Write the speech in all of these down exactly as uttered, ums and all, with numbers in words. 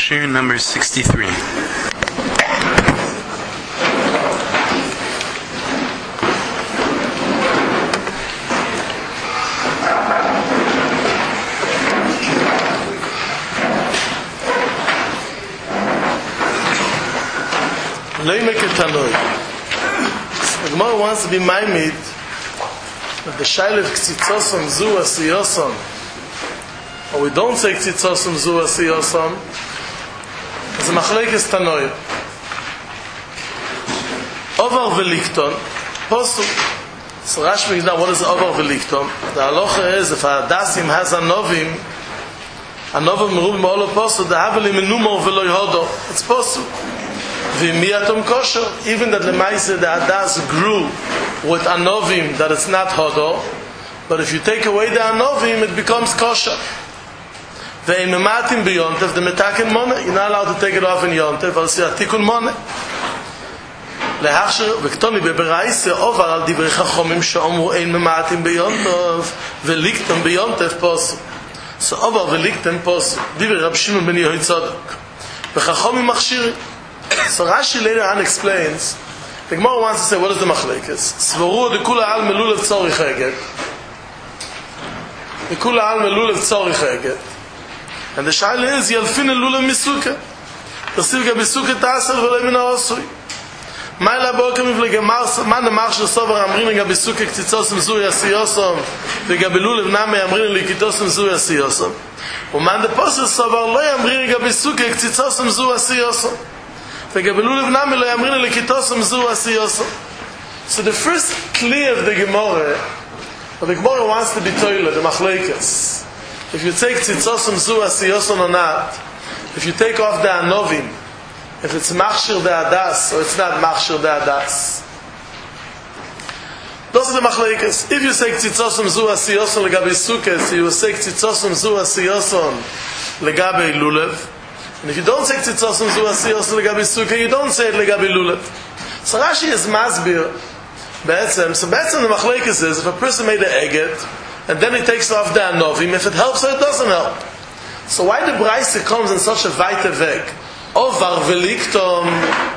Shir number sixty-three. The Gemara wants to be maimed that the shaila of ktzitzosam zu asiyosam, or we don't say ktzitzosam zu asiyosam, is a machlekes tanoim. Over velikton, posuk. So Rashi now, what is over velikton? The halacha is if a dasim has a novim, a novim merub me'olo posuk, the haveli menumor velo yhodo. It's posuk. V'miyatom kosher, even that lemaise the hadas grew with anovim, that it's not hodo, but if you take away the anovim, it becomes kosher. Ve'imematim b'yontef, the metakin moneh, you're not allowed to take it off in yontef, but it's atikun moneh. Lehachsher, v'ktoni beberaise, over al divrei chachomim she'omru ein mematim b'yontef, ve'likton b'yontef posu. So over ve'likton posu, divrei Rab Shimon ben Yochai Tzadok. V'chachomim machshirim. So Rashi later on explains, the Gemara wants to say, what is the machlekes? Svaru de kula al melulev tzorich eget. De kula al melulev tzorich eget. And the shaila is, yalfin elulev misuke. Yasivga misuke ta'asel v'lei min ha'osui. Maila bokem v'lega man amar shesovar amrin lega misuke ktzitzosem zu yasiyosom v'lega belulev name amrin likitosem zu yasiyosom. Uman de posel sovar lo amrin lega misuke ktzitzosem zu yasiyosom. So the first clear of the Gemara, but the Gemara wants to be toilet, the machlekes. If you take tzitzosim zu asiyoson or not, if you take off the anovim, if it's machshir the adas or it's not machshir the adas. Those are the machlekes. If you say tzitzosim zu asiyoson legabe sukkes, you will say tzitzosim zu asiyoson legabe lulev. And if you don't say tzitzosim zu asiyoson legabe sukkah, you don't say it legabe lulev. So Rashi is masbir. Be'etzem, so be'etzem the machlekes is, if a person made an eget, and then he takes off the anovim, if it helps or it doesn't help. So why the Braise comes in such a weite weg? Ovar velikton,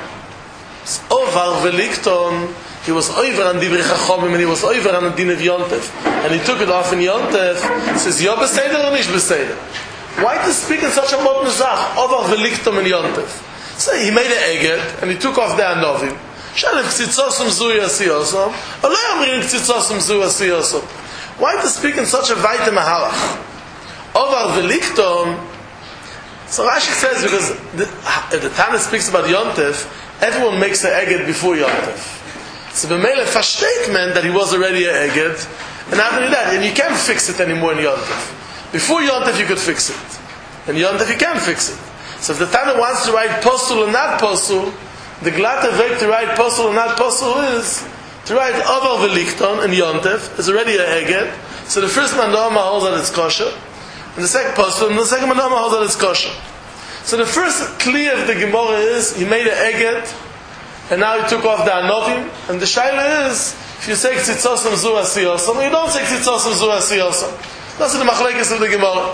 ovar velikton, he was over on divrei chachomim, and he was over on the din of yontef, and he took it off in yontef. He says, yo beseder or nish beseder? Why to speak in such a modern zach? Over veliktom in yontef. So he made an eget, and he took off the anovim. Shalef ktzitzosum zu yasiyosom, or lo yamrin ktzitzosum zu yasiyosom. Why to speak in such a weite mahalach? Over veliktom. So Rashi says, because the, if the Tana speaks about yontef, everyone makes an eget before yontef. So the Mele statement that he was already an eget, and not only that, and you can't fix it anymore in yontef. Before yontef you could fix it. In yontef you can't fix it. So if the Tana wants to write postul and not postul, the glatte weg to write postul and not postul is to write over velikton in yontef is already a eget. So the first mandama holds that it's kosher, and the second postul, and the second mandama holds that it's kosher. So the first clear of the Gemara is he made an eget, and now he took off the anovim, and the shaila is if you say ktzitzosam zu asiyosom, you don't say ktzitzosam zu asiyosom. That's the machlekes of the Gemara.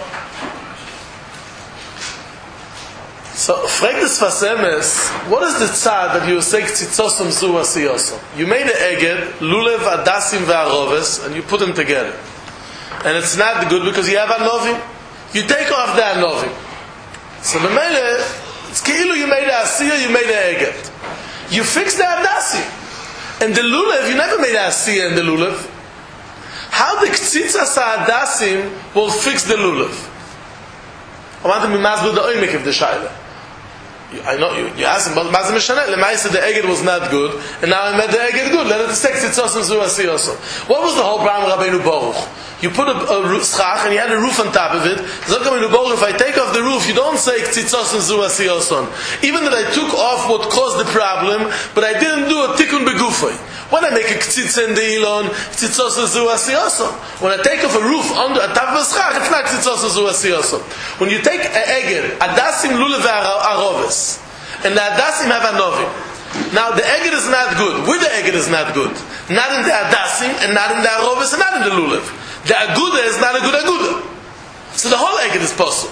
So, frag des Fasemes, what is the tzad that you say ktzitzosam zu asiyosom? You made an eged, lulev, adasim, ve'aroves, and you put them together. And it's not good because you have anovim. You take off the anovim. So the mele, it's keilu you made a asiyah, you made an eged. You fix the adasim. And the lulev, you never made a asiyah in the lulev. How the ktzitzas adasim will fix the lulev? I want to be masbid the oimik of the shaila. I know you, you asked him, but Mazim Mishanet, Lemaisa the eged was not good, and now I made the eged good. Let it say ktzitzosam zu asiyosom. What was the whole problem of Rabbeinu Baruch? You put a, a schach and you had a roof on top of it. Zok Rabbeinu Baruch, if I take off the roof, you don't say ktzitzosam zu asiyosom. Even that I took off what caused the problem, but I didn't do a tikkun begufay. When I make a ktzitza in the ilon, ktzitzosam zu asiyosom. When I take off a roof under a top of a schach, it's not ktzitzosam zu asiyosom. When you take an eged, adasim lulev aroves, and the adasim have anovim. Now the eged is not good. With the eged is not good. Not in the adasim, and not in the aroves, and not in the lulev. The aguda is not a good aguda. So the whole eged is possible.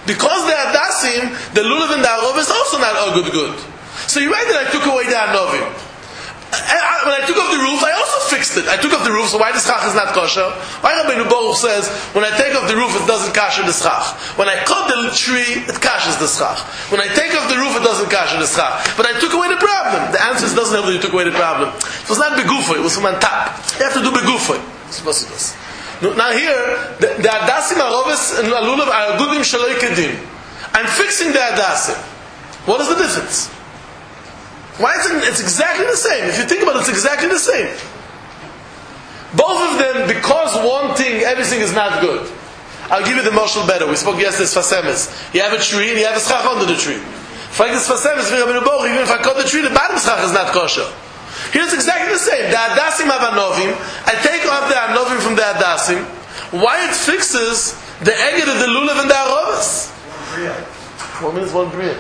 Because the Adasim, the Lulav and the Arov is also not all good good. So you're right that I took away the Anovim. I, when I took off the roof, I also fixed it. I took off the roof, so why the schach is not kosher? Why Rabbeinu Baruch says, when I take off the roof, it doesn't kasher the schach. When I cut the tree, it kashers the schach. When I take off the roof, it doesn't kasher the schach. But I took away the problem. The answer is, doesn't help that you took away the problem. It was not begufay, it was from on top. You have to do begufay. Now here, the, the Adasim, Aroves, and Lulav are gudim shaloi kedim. I'm fixing the Adasim. What is the difference? Why is it? It's exactly the same. If you think about it, it's exactly the same. Both of them, because one thing, everything is not good. I'll give you the marshal better. We spoke yesterday, Sfasemes. You have a tree and you have a schach under the tree. If I get Sfasemes, even if I cut the tree, the bottom schach is not kosher. Here it's exactly the same. The Adasim have Anovim. I take off the Anovim from the Adasim. Why it fixes the Eged of the Lulav and the Arovas? One minute, one bria.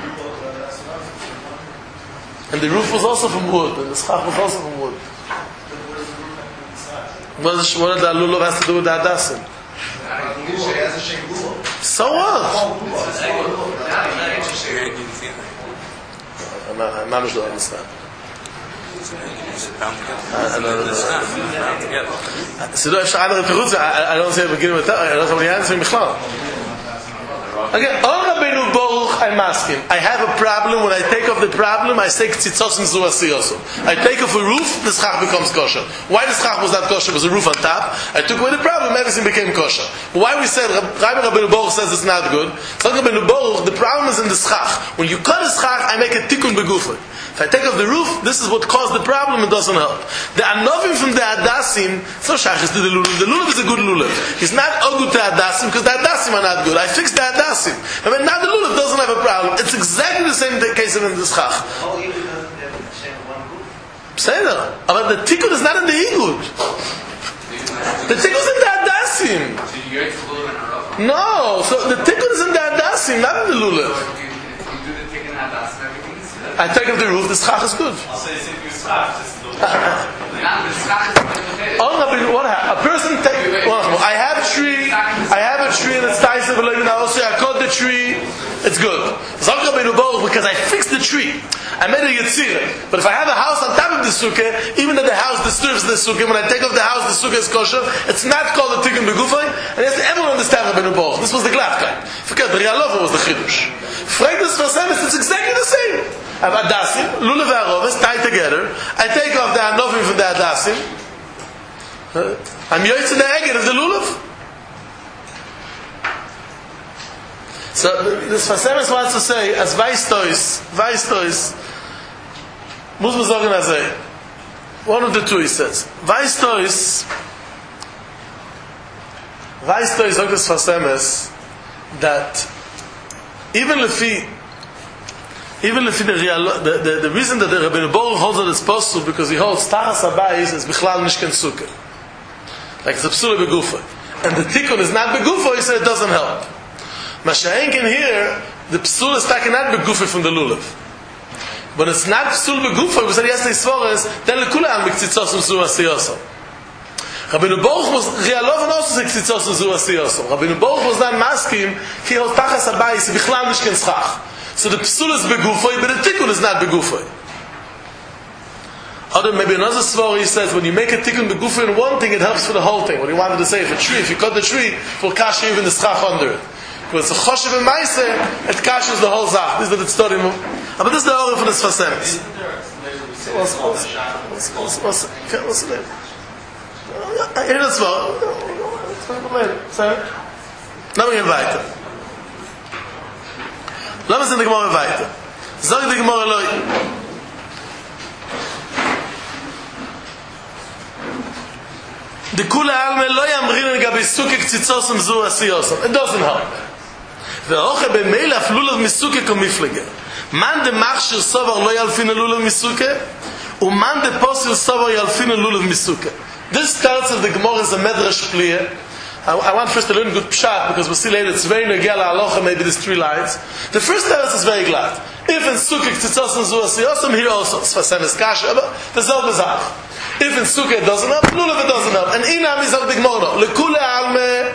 And the roof was also from wood, and the schach was also from wood. What does what the lulav has to do with the Adasim? So what? I'm not, I'm not sure I understand. I don't say begin with that. I don't say the answer. Again, on Rabbeinu Baruch, I'm asking. I have a problem. When I take off the problem, I say ktzitzos and zuasiyoso. I take off a roof, the schach becomes kosher. Why the schach was not kosher? It was a roof on top. I took away the problem, everything became kosher. Why we said Rabbi Rabbeinu Baruch says it's not good? So Rabbeinu Baruch, the problem is in the schach. When you cut a schach, I make a tikkun begufay. If I take off the roof, this is what caused the problem. It doesn't help. The anovim from the Adasim, so shachis to the lulav. The lulav is a good lulav. He's not all good to Adasim because the Adasim are not good. I fixed the Adasim. I mean, now the lulav doesn't have a problem. It's exactly the same case in the schach. Say that. But the tikkun is not in the igud. The tikkun is in the Adasim. No, so the tikkun is in the Adasim, not in the lulav. I take off the roof, the schach is good. I'll say it's if schach. What happened? A person take. Well, I have a tree. I have a tree and it's nice. Also, I cut the tree. It's good. Because I fixed the tree. I made a yitzira. But if I have a house on top of the sukkah, even though the house disturbs the sukkah, when I take off the house, the sukkah is kosher. It's not called a tikkun begufay. And yes, everyone understands Rabbeinu Baruch. This was the glad guy. Forget the Rialova was the chidush. Frankness for Semes, it's exactly the same. I have Adasim, Lulav and Aroves tied together. I take off the Anovim from the Adasim. I'm yoytz the Eged of the Lulav. So this Fasemes wants to say, as Weistois, Weistois, muss man sagen as a, one of the two he says, Weistois, Weistois sagt das Fasemes, that even Lefi, even if the, the, the, the reason that the Rabbeinu Baruch holds that it's possible because he holds Tachas Abayis is Bichlal Nishken Sukkah. Like it's a Psula Begufay. And the Tikkun is not Begufay, he said it doesn't help. Masha'en can hear, the Psula is taken not Begufay from the Lulav. But it's not Psula Begufay, we said yesterday Svares, then Lekula Am B'Ktzitzos M'Zu Asiyosam. Rabbeinu Baruch was, Rialov and also said Ktzitzos M'Zu Asiyosam. Rabbeinu Baruch was not masking, he holds Tachas Abayis, Bichlal Nishken Schach. So the psul is begufay, but the tikkun is not begufay. Other maybe another story he says when you make a tikkun begufay in one thing, it helps for the whole thing. What he wanted to say, if a tree, if you cut the tree, it will kash even the schach under it. Because it's a choshev and ma'aseh, it kashes the whole zach. This is the story. But this is the order for the Sfasemes. What's what's what's what's what's the name? Here that's well. Sorry. Now we invite him. Lass uns in der Gemara weiter. Sag die Gemara Loi. Die Kula Alme Loi amrin gabi Sukkah Ktzitzos und Zu Asiyosam. It doesn't help. Ve'oche be'meil af lulav misukkah komiflege. Man de machshir sovar lo yalfin lulav misukkah, u man de posil sovar yalfin lulav misukkah. This tells us the Gemara is a medrash pliya. I, I want first to learn good pshat because we'll see later it's very negela aloha, maybe there's three lines. The first teretz is very glad. If in Sukkah Ktzitzos and Zu Asiyosam, here also it's Fasemes Kasha, but the Zelda Zach. If in Sukkah it doesn't help, Lulav it doesn't help. And Inam is al the Gemara. Lekule alme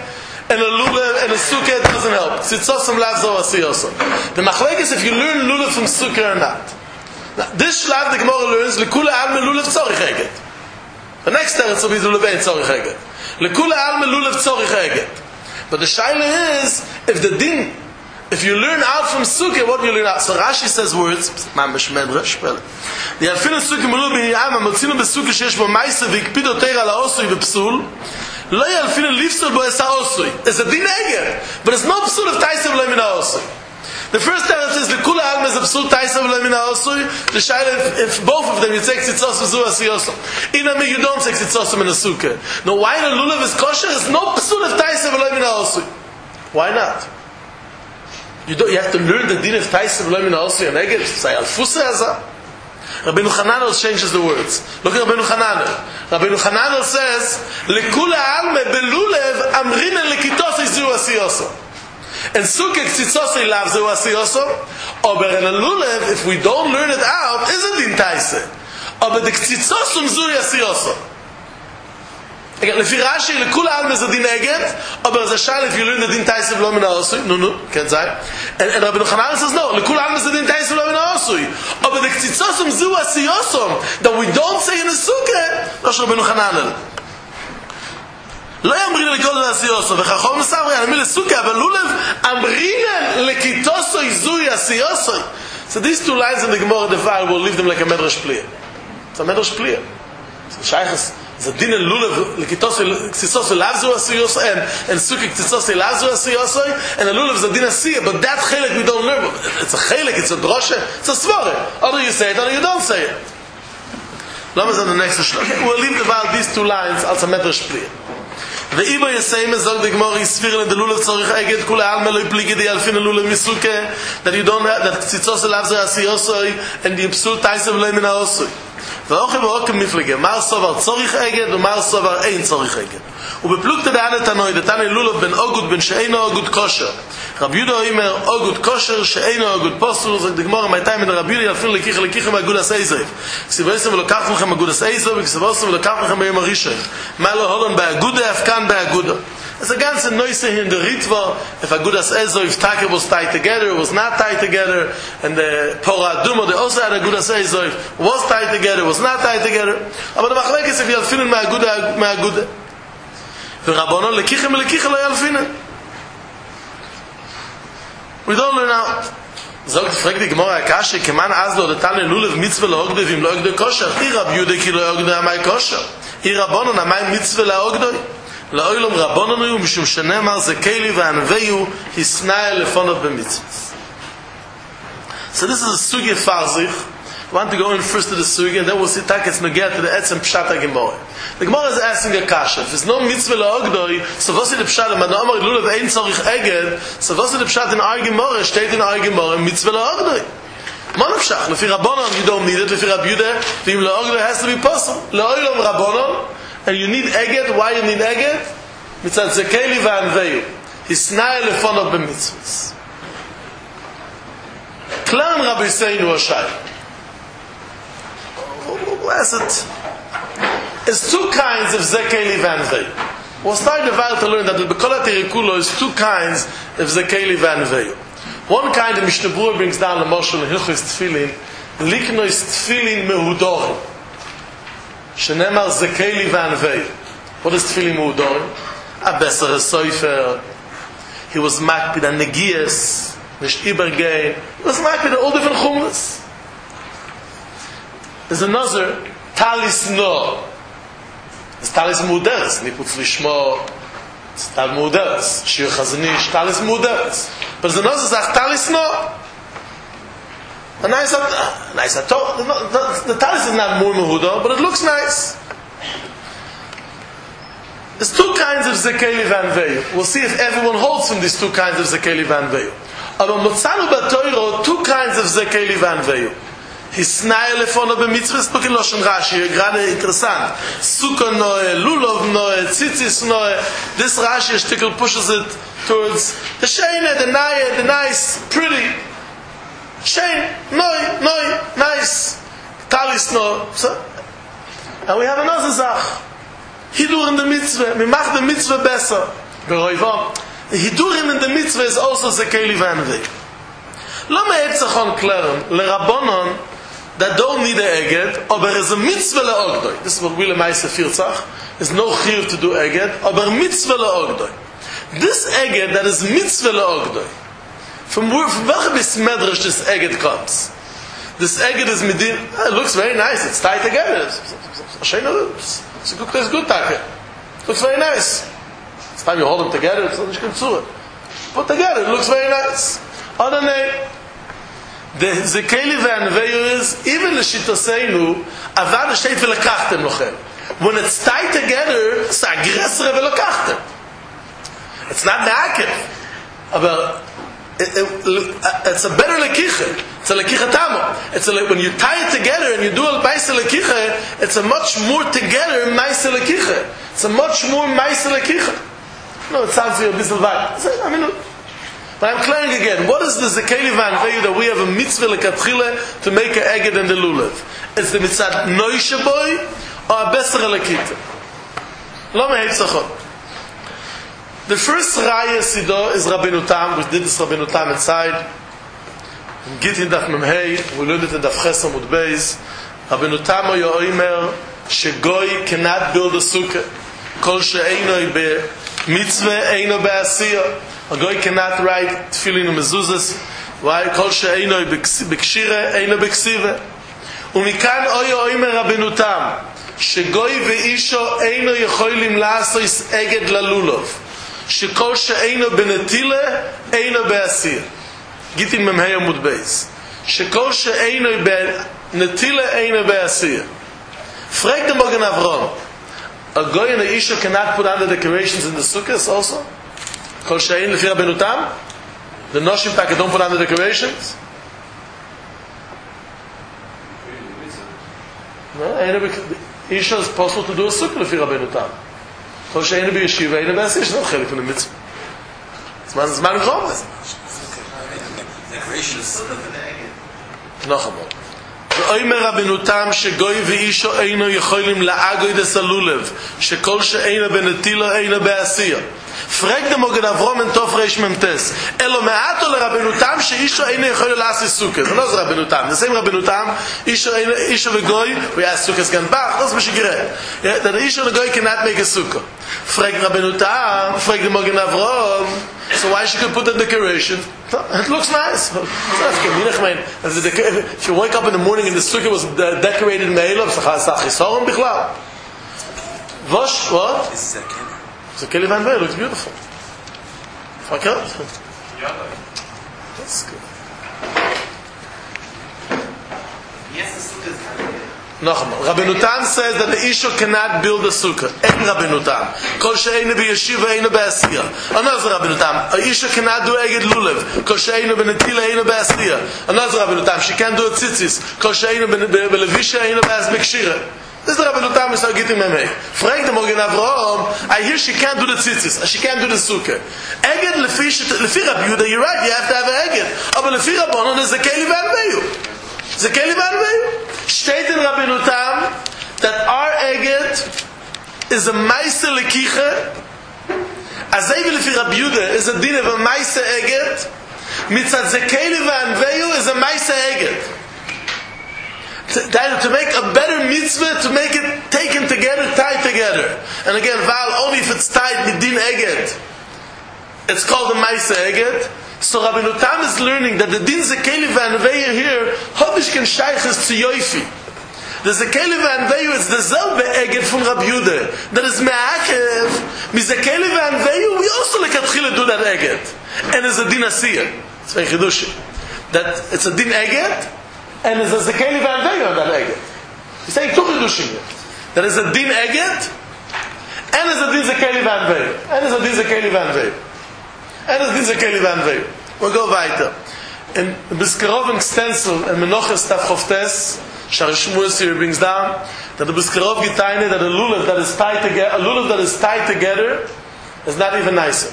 and a lulav and a sukkah doesn't help. Tzitzosim lavzo asiyosom. The machlek is if you learn lulav from sukkah or not. Now, this shlav the Gemara learns lekula alme lulav tzorich eget. The next teretz will be lulav ein tzorich eget. Lekula alme lulav tzorich eget. But the shaila is if the din, if you learn out from sukkah, what do you learn out? So Rashi says words. Mamish medrash. The alfin sukkah mulu b'niyam amotzinu b'sukkah sheyesh bo ma'isa v'ikpido teira la'osui v'psul. Lo yalfin lifsol bo esa osui. It's a din eger, but it's no psul of taisav lo min ha'osui. The first teretz is lekula alme is a psul taisav lo min ha'osui. The shaila if, if both of them you take tzitzosim zu asiyosom. Inami you don't take tzitzosim in a sukkah. No, why the lulav is kosher? It's no psul of taisav lo min ha'osui. Why not? You don't. You have to learn the din of taisav lo min ha'osui and eger. Say al fusa azah. Rabbeinu Hananel changes the words. Look at Rabbeinu Hananel. Rabbeinu Hananel says, "Lekula alme belulev amrinen lekitosei zu asiyosom." And sukkah tzitzosei lav zu asiyosom. But in a lulev, if we don't learn it out, isn't din taisa. But the tzitzosum zu asiyosom. Again, lefi Rashi, lekula alme is a din eget. But as a shal, if you learn the din taisa v'lo min ha'osui, no, no, can't say. And, and Rabbeinu Hananel says, no, lekula alme is a din taisa v'lo min ha'osui. But the tzitzosum zu asiyosom that we don't say in the sukkah, that's Rabbeinu Hananel. לא יאמרינן לקודש asiyosom, וחכום מסמרי, אני אומר לסוכה, אבל לולב אמרינן לקיטוסוי זוי asiyosom. So these two lines in the Gemara Devar will leave them like a medrash pliya. It's a medrash pliya. So shaychus, the din and lulav lekitosoi lav zu asiyosom, and and sukkah ktitosoi lav zu asiyosom, and the lulav is a din asiyah, but that chelik we don't learn. It's a chelik, it's a droshe, it's a svara. Either you say it, or you don't say it. Lama is on the next shlosh. We'll leave the val these two lines as a medrash pliya. The Iba Yasayim is the Gemara Yisfir and the Lulav Tzorich Eget Kula Alme Lo Yiplige the Alfin Lulav Misuke that you don't have that Tzitzos Lav Zeh Asiyosoi and the Yipsul Taisav Lo Min HaOsoi. V'ochim v'okim miflige Mar Sovar Tzorich Eget Mar Sovar Ein Tzorich Eget. ובפלוגתא דענה תנוי דתנא לולב בן אוגוד בן שאינו אוגוד כושר. רבי יהודה אומר אוגוד כושר שאינו אוגוד פוסל. זה דגמור מתי מן רבי יהודה יפין לקיח לקיחם אגודס אייזוב. כסיבויסם ולוקח לכם אגודס אייזוב וכסיבויסם ולוקח לכם ביום הראשון. מה לא הולן באגודה אף כאן באגודה. It's a ganze noise in the Ritva. If Agudas Ezo, if Taka was tied together, it was not tied together, and the Pora Dumo, the also had Agudas Ezo, was tied together, was not tied together. But the Machlek is if you have feeling my Aguda, my Aguda. ורבונו לקיחם ולקיחה לא ילפינן. We don't learn out. זאת פרק די גמורה הקשה, כמן אז לא דתן ללולב מצווה להוגדו ואם לא הוגדו כושר. אי רב יהודה כי לא הוגדו המי כושר. אי רבונו נמי מצווה להוגדו. לאוילום רבונו היו משום שנאמר זה קיילי וענוויו הסנאי לפונות במצווה. So this is a sugya farzich. I want to go in first to the sugya and then we'll see takets nogea to the etzem pshat ha-gemora. The Gemara is asking a kasha. If it's no mitzvah la'ogdoi, so what's the pshat? But no amar lulav ein tzorich eged. So what's the pshat in our gemora? Steht in our gemora mitzvah la'ogdoi. Man pshat. Lefi Rabbanon you don't need it. Lefi Rabbi Yehuda, v'im la'ogdoi has to be possible. La'olam Rabbanon, and you need eged. Why you need eged? Mitzad zekeli v'anveyu. Hisnai lefonot b'mitzvahs. Klam Rabbi Seinu Oshai. What's it? There's two kinds of Zekeli Vanvei. We'll start the Val to learn that the Bekola Terikulo is two kinds of Zekeli Vanvei. One kind the Mishnah Berurah brings down the Moshel and Hilchos Tefillin, Liknois Tefillin Mehudorim. Shenemar Zekeli Vanvei. What is Tefillin Mehudorim? A Besser Soifer. He was makpid on Negias, Nicht Ibergein. He was makpid on all different chumras. There's another Talis No. It's Talis Muderes. Niputz Lishmo. It's Talis Muderes. Shir Chazanish. Talis Muderes. But there's another Zach Talis No. A nice, a nice. The, the, the Talis is not more Mehuda, but it looks nice. There's two kinds of Zekeli Vanveyu. We'll see if everyone holds from these two kinds of Zekeli Vanveyu. Aber Motzanu Batoiro, two kinds of Zekeli Vanveyu. Hisnai lefono b'mitzvahs, look in Loshen Rashi, gerade interessant. Sukkah noe, lulov noe, tzitzis noe. This Rashi shtickle pushes it towards the sheine, the naye, the nice, pretty. Shein, noe, noe, nice. Talis no. So, and we have another zach. Hidur in the mitzvah. We make the mitzvah better. Beroivam. The Hidurim in the mitzvah is also Zekeli Vanvei. Lama Etzachon Kleren, Lerabonon, that don't need a Eged, aber is a mitzvah le'ogdoi. This is what Willem Meise Firzach. There's no chiyuv to do Eged, aber mitzvah le'ogdoi. This Eged that is mitzvah le'ogdoi. From where, from welchem Bismedrish this Eged comes? This Eged is midin, it looks very nice, it's tied together. It's a good, it's good take. It looks very nice. It's time you hold them together, it's not going to put together, it looks very nice. Other name. The Zekeli Vanveyu is, even the Shitoseinu, Avad Shteit Velekachtem Lochem. When it's tied together, it's aggressor Velekachtem. It's not Me'akev. But it, it, it's a better Lekiche. It's a Lekiche Tamo. It's a, when you tie it together and you do a Maise Lekiche, it's a much more together Maise Lekiche. It's a much more Maise Lekiche. No, it sounds a bit like, I mean, but I'm clearing again. What is the Zekeli Vanveyu that we have a mitzvah lekatchile to make an eged and the lulav? It's the mitzvah noishaboy or a beser lekita. Lama heitzachot. The first raya sido is Rabbeinu Tam. We did this Rabbeinu Tam inside. In Gittin Daf Memhei, we learned it in Daf Ches Amud Beis. Rabbeinu Tam oyo oimer shegoy cannot build a sukkah. Kol she'einoi be mitzvah eino be'asiyah. A guy cannot write tefillin and mezuzas. Why? Kol she'eino b'kshire, eino b'ksive. Umikan oyo oimer Rabbeinu Tam, shegoy ve'isho eino yecholim la'asos eged lalulov, shekol she'eino benetile, eino be'asir. Gittin Memhei Amud Beis. Shekol she'eino benetile, eino be'asir. Frag the Magen Avram. A guy and a isha cannot put on the decorations in the sukkahs also? Kol she'ein lefi Rabbeinu Tam? The Noshim Taka don't put on the decorations? No, Isha is possible to do a sukkah lefi Rabbeinu Tam. Kol she'ein lefi yeshiva, ein lefi it's not chelik from the mitzvah. It's man, it's man chom. Decorations. Nachamol. ואומר רבנו תם שגוי ואישו אינו יכולים לאגוי דסלולב שכל שאינו בנטילו אינו בעשייה. פרק דמוגד אברום אין תוף ריש ממתס אלו מעטו לרבנו תם שאישו אינו יכול לעשות סוכר. זה לא זה רבנו תם, זה סיים רבנו תם אישו וגוי ויעש סוכר סגן בח, זה מה שגרה. אישו וגוי cannot make a סוכר. פרק רבנו תם, פרק דמוגד אברום, so why she could put the decoration? It looks nice. If you wake up in the morning and the sukkah was decorated in Me'elav, it's a chisoron bichlal. Vosh, what? This is a keli. It's a keli vanvei, it looks beautiful. Fuck up. That's good. Yes, the sukkah is kind of Nochmal. Rabbeinu Tam says that the Isha cannot build a sukkah. Ein Rabbeinu Tam. Kol she'einu b'yeshiva, einu b'asiyah. Another Rabbeinu Tam. A Isha cannot do eged lulev. Kol she'einu b'netila, einu b'asiyah. Another Rabbeinu Tam. She can't do a tzitzis. Kol she'einu b'levisha, einu b'kshira. This is Rabbeinu Tam is Gittin Memhei. Frag the Magen Avraham. I hear she can't do the tzitzis. She can't do the sukkah. Eged lefi lefi Rabbi Yehuda. You're right. You have to have an eged. But lefi Rabbanon is a keli vanveyu. It's a keli vanveyu. Steht in Rabbeinu Tam that our eged is a Maise Lekiche, Azay v'lefi Rabbi Yehuda is a din of a Maise eged, mitzad Zekeli v'anveyu is a Maise eged. To, to make a better mitzvah, to make it taken together, tied together. And again, Val, only if it's tied with din eged, it's called a Maise eged. So Rabbeinu Tam is learning that the din Zekeli v'anveyu here, Hovish can shayches to Yoifi. The Zekeli v'anveyu is the zelbe eged from Rabbi Yehuda. That is me'akev. Mi Zekeli v'anveyu, we also lekatchila do that eged. And it's a din asiyah. It's very chidushi. That it's a din eged, and it's a Zekeli v'anveyu on that eged. He's saying two chidushim here. That is a din eged, and it's a din Zekeli v'anveyu. And it's a din Zekeli v'anveyu. And it's a din Zekeli v'anveyu. We'll go weiter. In Biskarov stencil and Menachos Taf Choftes, Shari Shmuel here brings down that the Biskarov Gitaine, that a lulav that is tied together, a lulav that is tied together is not even nicer.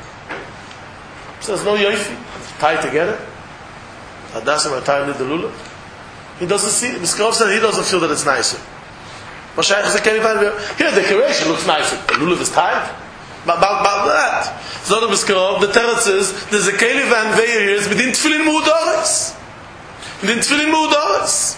So there's no yoifi, tied together. Hadassah are tied with the lulav. He doesn't see. Biskarov said he doesn't feel that it's nicer. But Shaykh is a Here, the decoration looks nicer. The lulav is tied. But about that. So the Biskarov, the teretz is, there's a Keli van Veir here, it's within Tfilin Mu'udoris. Within Tfilin Mu'udoris.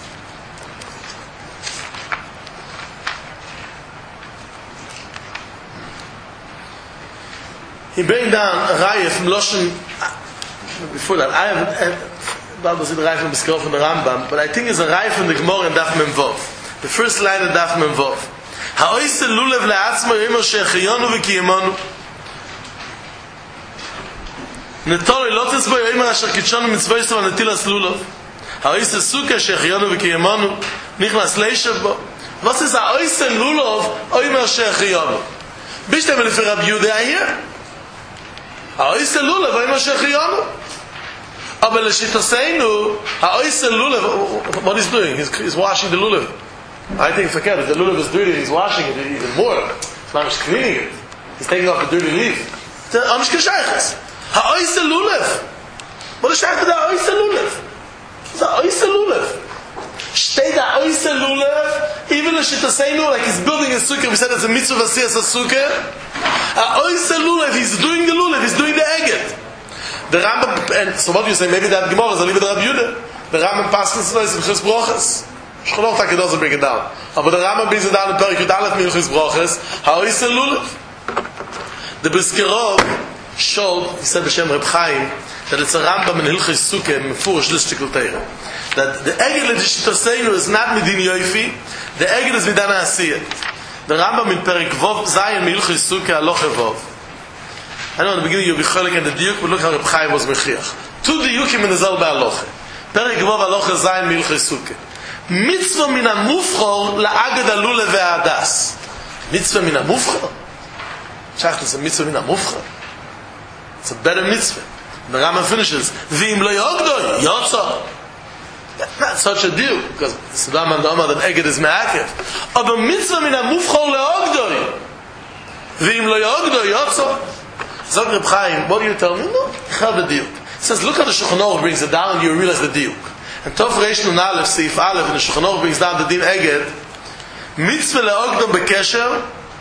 He bring down a raya from Loshen. Before that, I have Baba said raya from Biskarov from the Rambam, but I think it's a raya from the Gemara in Daf Memvov. The first line of Daf Memvov. Ha'oisel lulev le'atzmo yomer she'echiyonu v'kiyemonu. Netori lotes bo yomer asher kitshonu mitzvoyso v'netilas lulav. Ha'oisel suka she'echiyonu v'kiyemonu. Nichnas leishev bo. Was ist ha'oisel lulav yomer she'echiyonu? Bist du für Rabbi Yehuda hier? Ha'oisel lulav yomer she'echiyonu. Aber l'shitoseinu ha'oisel lulav, what he's doing? He's, he's washing the lulav. I think forget it. The lulav is dirty. He's washing it even more. He's not just cleaning it. He's taking off the dirty leaf. The amish kashaychas. Ha'oisel lulav. What is shaykh with the ha'oisel lulav? It's ha'oisel lulav. Stay the ha'oisel lulav. Even if shitaseinu, like he's building a sukkah. We said it's a mitzvah vasiyas a sukkah. Ha'oisel lulav. He's doing the lulav. He's doing the eget. The Rambam. And so what do you say? Maybe that Gemara is a little bit Rabbi Yehuda. The Rambam passes is B'chis Brochas. Shchonor Taki doesn't bring it down. But the Rambam brings it down in Perik Yud Aleph Milchis Broches. Ha'oisel lulav. The Biskarov showed, he said B'Shem Reb Chaim, that it's a Rambam in Hilchis Sukkah, Mefurish Lishtikul Teira. That the Egel of the Shitoseinu is not Midin Yoifi, the Egel is Midana Asiyah. The Rambam in Perik Vov Zayin Milchis Sukkah Aloche Vov. I know in the beginning you'll be cholik and the Diuk, but look how Reb Chaim was Mechiach. Two Diukim in the Zelba Aloche. Perik Vov Aloche Zayin Milchis Sukkah. Mitzvah min ha-mufchor la'agad ha-lulav ve'adas. Mitzvah min ha-mufchor? Shach, it's a mitzvah min ha-mufchor. It's a better mitzvah. The Rambam finishes, V'im lo yogdoi, yotzo. Not such a deal, because Saddam and Omar, that Eged is me'akev. Aber mitzvah min ha-mufchor le'ogdoi. V'im lo yogdoi, yotzo. Zog Reb Chaim, what do you tell me? No, ich have the deal. He says, look how the Shulchan Aruch brings it down, and you realize the deal. And Tov Reish Nun Aleph, Seif Aleph, and the Shulchan Aruch brings down the din Eged, mitzvah le'ogdom bekesher,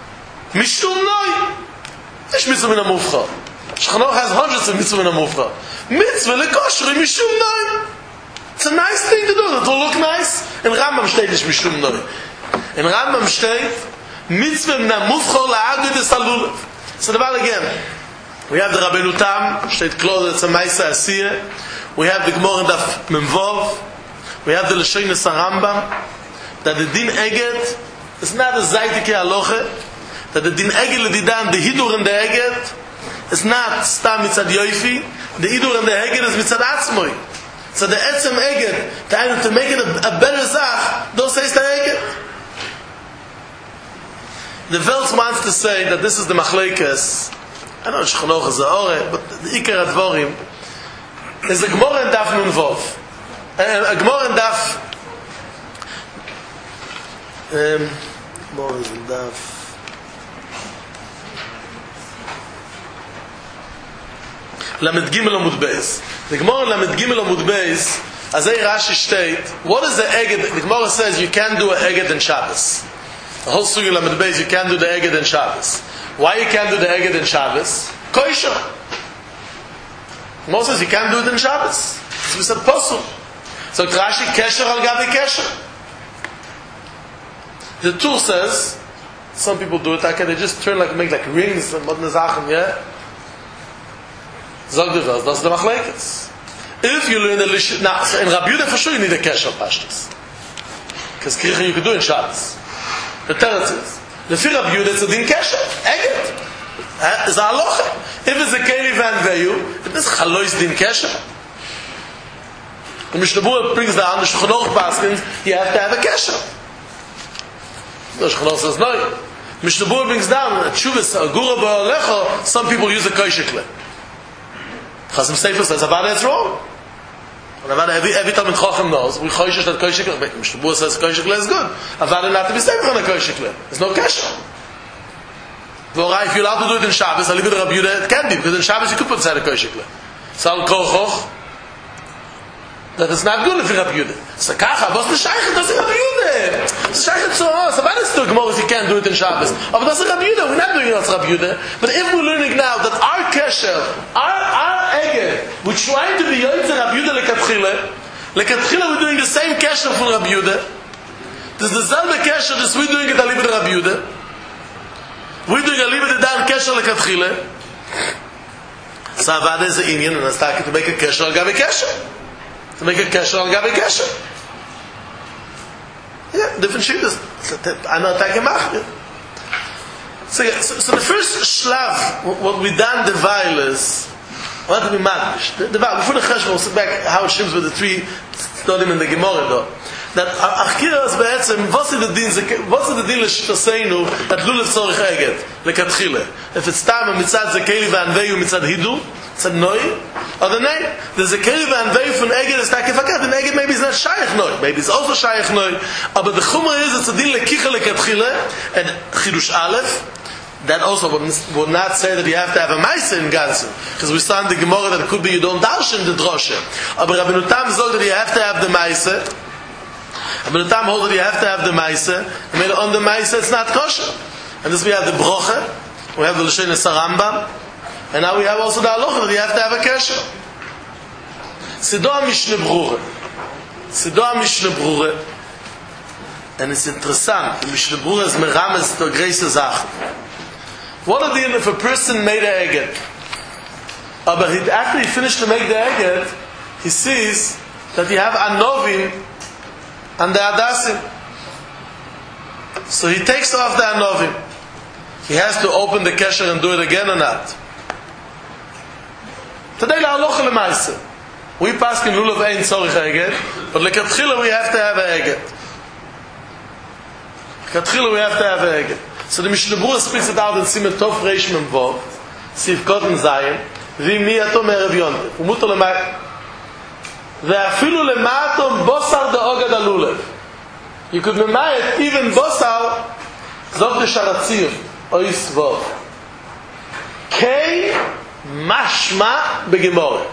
mishum noi. It's mitzvah min ha-mufchor. Shulchan Aruch has hundreds of mitzvah min ha-mufchor. Mitzvah le'kosher, mishum noi. It's a nice thing to do. It will look nice. In Rambam steht nicht mishum noi. In Rambam steht, mitzvah min ha-mufchor la'agad es ha-lulav. So the ball again. We have the Rabbeinu Tam, steht klar, it's a Maisa Asiyah. We have the Gemara Daf Memvov. We have the Lashonis Rambam. That the Din Eged is not a Zaitike Aloche. That the Din Eged Ledidan, the Hidur and the Eged, is not Stam Mitzad Yoifi. The Hidur and the Eged is Mitzad Atzmoi. So the Etzem Eged, to make it a, a better Zach, don't say it's the Eged. The Welt wants to say that this is the Machlekes. I know Shulchan Aruch is the Ore, but the Iker Advorim is a Gemara in Daf Nun Vov. A Gemara in Daf. Um, Gemara is in Daf. Lamed Gimel Amud Beis. The Gemara Lamed Gimel Amud Beis, as a Rashi state, what is the Eged? The Gemara says you can't do an Eged in Shabbos. The whole Sugi Lamed Beis, you can't do the Eged in Shabbos. Why you can't do the Eged in Shabbos? Kosher. Moses, you can't do it in Shabbos. So we said Posel. So Rashi Kesher al Gavi Kesher. The tool says, some people do it, okay, they just turn like, make like rings and modern Zachen, yeah? Zog the Vels, that's the Machlekes. If you learn the Lish, now, so in Rabbi Yehuda for sure you need a Kesher Pashtus. Because Kirchen you can do in Shabbos. The Teretz is, the Fir Rabbi Yehuda, it's a Din Kesher, Eged. It's a halacha. If it's a Keli Van Veyu, it is Chalois Din Kesher. The Mishnah Berurah brings down the Shulchan Aruch Paskins, you have to have a Kesher. The Shulchan Aruch says no. Mishnah Berurah brings down Tshuvas Agura Ba'alecha, some people use a Kosher Kli. Chasam Sefer says Avada it's wrong. And Avada, every, every time in Chacham knows, we Kosher that Kosher Kli. Mishnah Berurah says Kosher Kli is good. Avada not to be Sefer on a Kosher Kli. There's no Kesher. If you're allowed to do it in Shabbos, I'll leave it to Rabbi Yehuda, it can be, because in Shabbos you could put inside a kosher kli. Sal kochoch. that it's not good if you're Rabbi Yehuda. So kacha, what's the shaykh? That's Rabbi Yehuda. It's shaykh to us. About this to Gemara, you can't do it in Shabbos. Oh, but that's Rabbi Yehuda. We're not doing it as Rabbi Yehuda. But if we're learning now that our kesher, our our eged, we're trying to be yoytze Rabbi Yehuda lekatchila. Lekatchila, we're doing the same kesher from Rabbi Yehuda. There's the selbe kesher that we're doing it alibed Rabbi Yehuda. We're doing alibed dan kesher lekatchila. So Avada is the Indian, and it's talking to make a kesher al gabi kesher. To make a kesher al gabi kesher. Yeah, different shittas. I'm not talking about it. So, so, so the first shlav, what we done the vial is, I want to be maddish. The, the vial, before the chesh, we'll sit back how it shims with the three studim in the Gemara though. That achira is be'etzem, what's the din, what's the din l'shitaseinu, that lulav tzorich eget, lekatchile. If it's time, mitzad zekeli v'anveyu mitzad hidu, mitzad noi, or the name, the zekeli v'anveyu from eget is not kefakat, and eget maybe is not shayach noi, maybe it's also shayach noi, but the chumra is, it's a din lekicha lekatchile, and chidush aleph, that also would not say that you have to have a maisa in Ganzen, because we saw in the Gemara that it could be you don't darshan the droshe, but Rabbeinu Tam said that you have to have the maisa. And the time holds that you have to have the Maisa, and on the Maisa it's not kosher. And this we have the Broche, we have the L'Shen Sarambam, and now we have also the Halacha that you have to have a kesher. Sido Mishnah Brure. Sido Mishnah Brure. And it's interessant, the Mishnah Brure is merames to greise Sachen. What are the if a person made a eget? But he, after he finished to make the eget, he sees that you have anovim and the Adasim. So he takes off the Anovim. He has to open the kesher and do it again or not. Today la halacha lemaisa. We pass in lulav ein tzorich eget, but lekatchila we have to have a eget. Lekatchila we have to have a eget. So the Mishnah Berurah speaks it out in Siman Tov Reish Mem Vov, Sif Koten Zayin, V'imi atom erev yontif. Umuto lemai. Ve'afilu lematom bosar de'ogad alulev. You could memayet even bosar zov de sharatzir ois vov. Kei mashma begemore.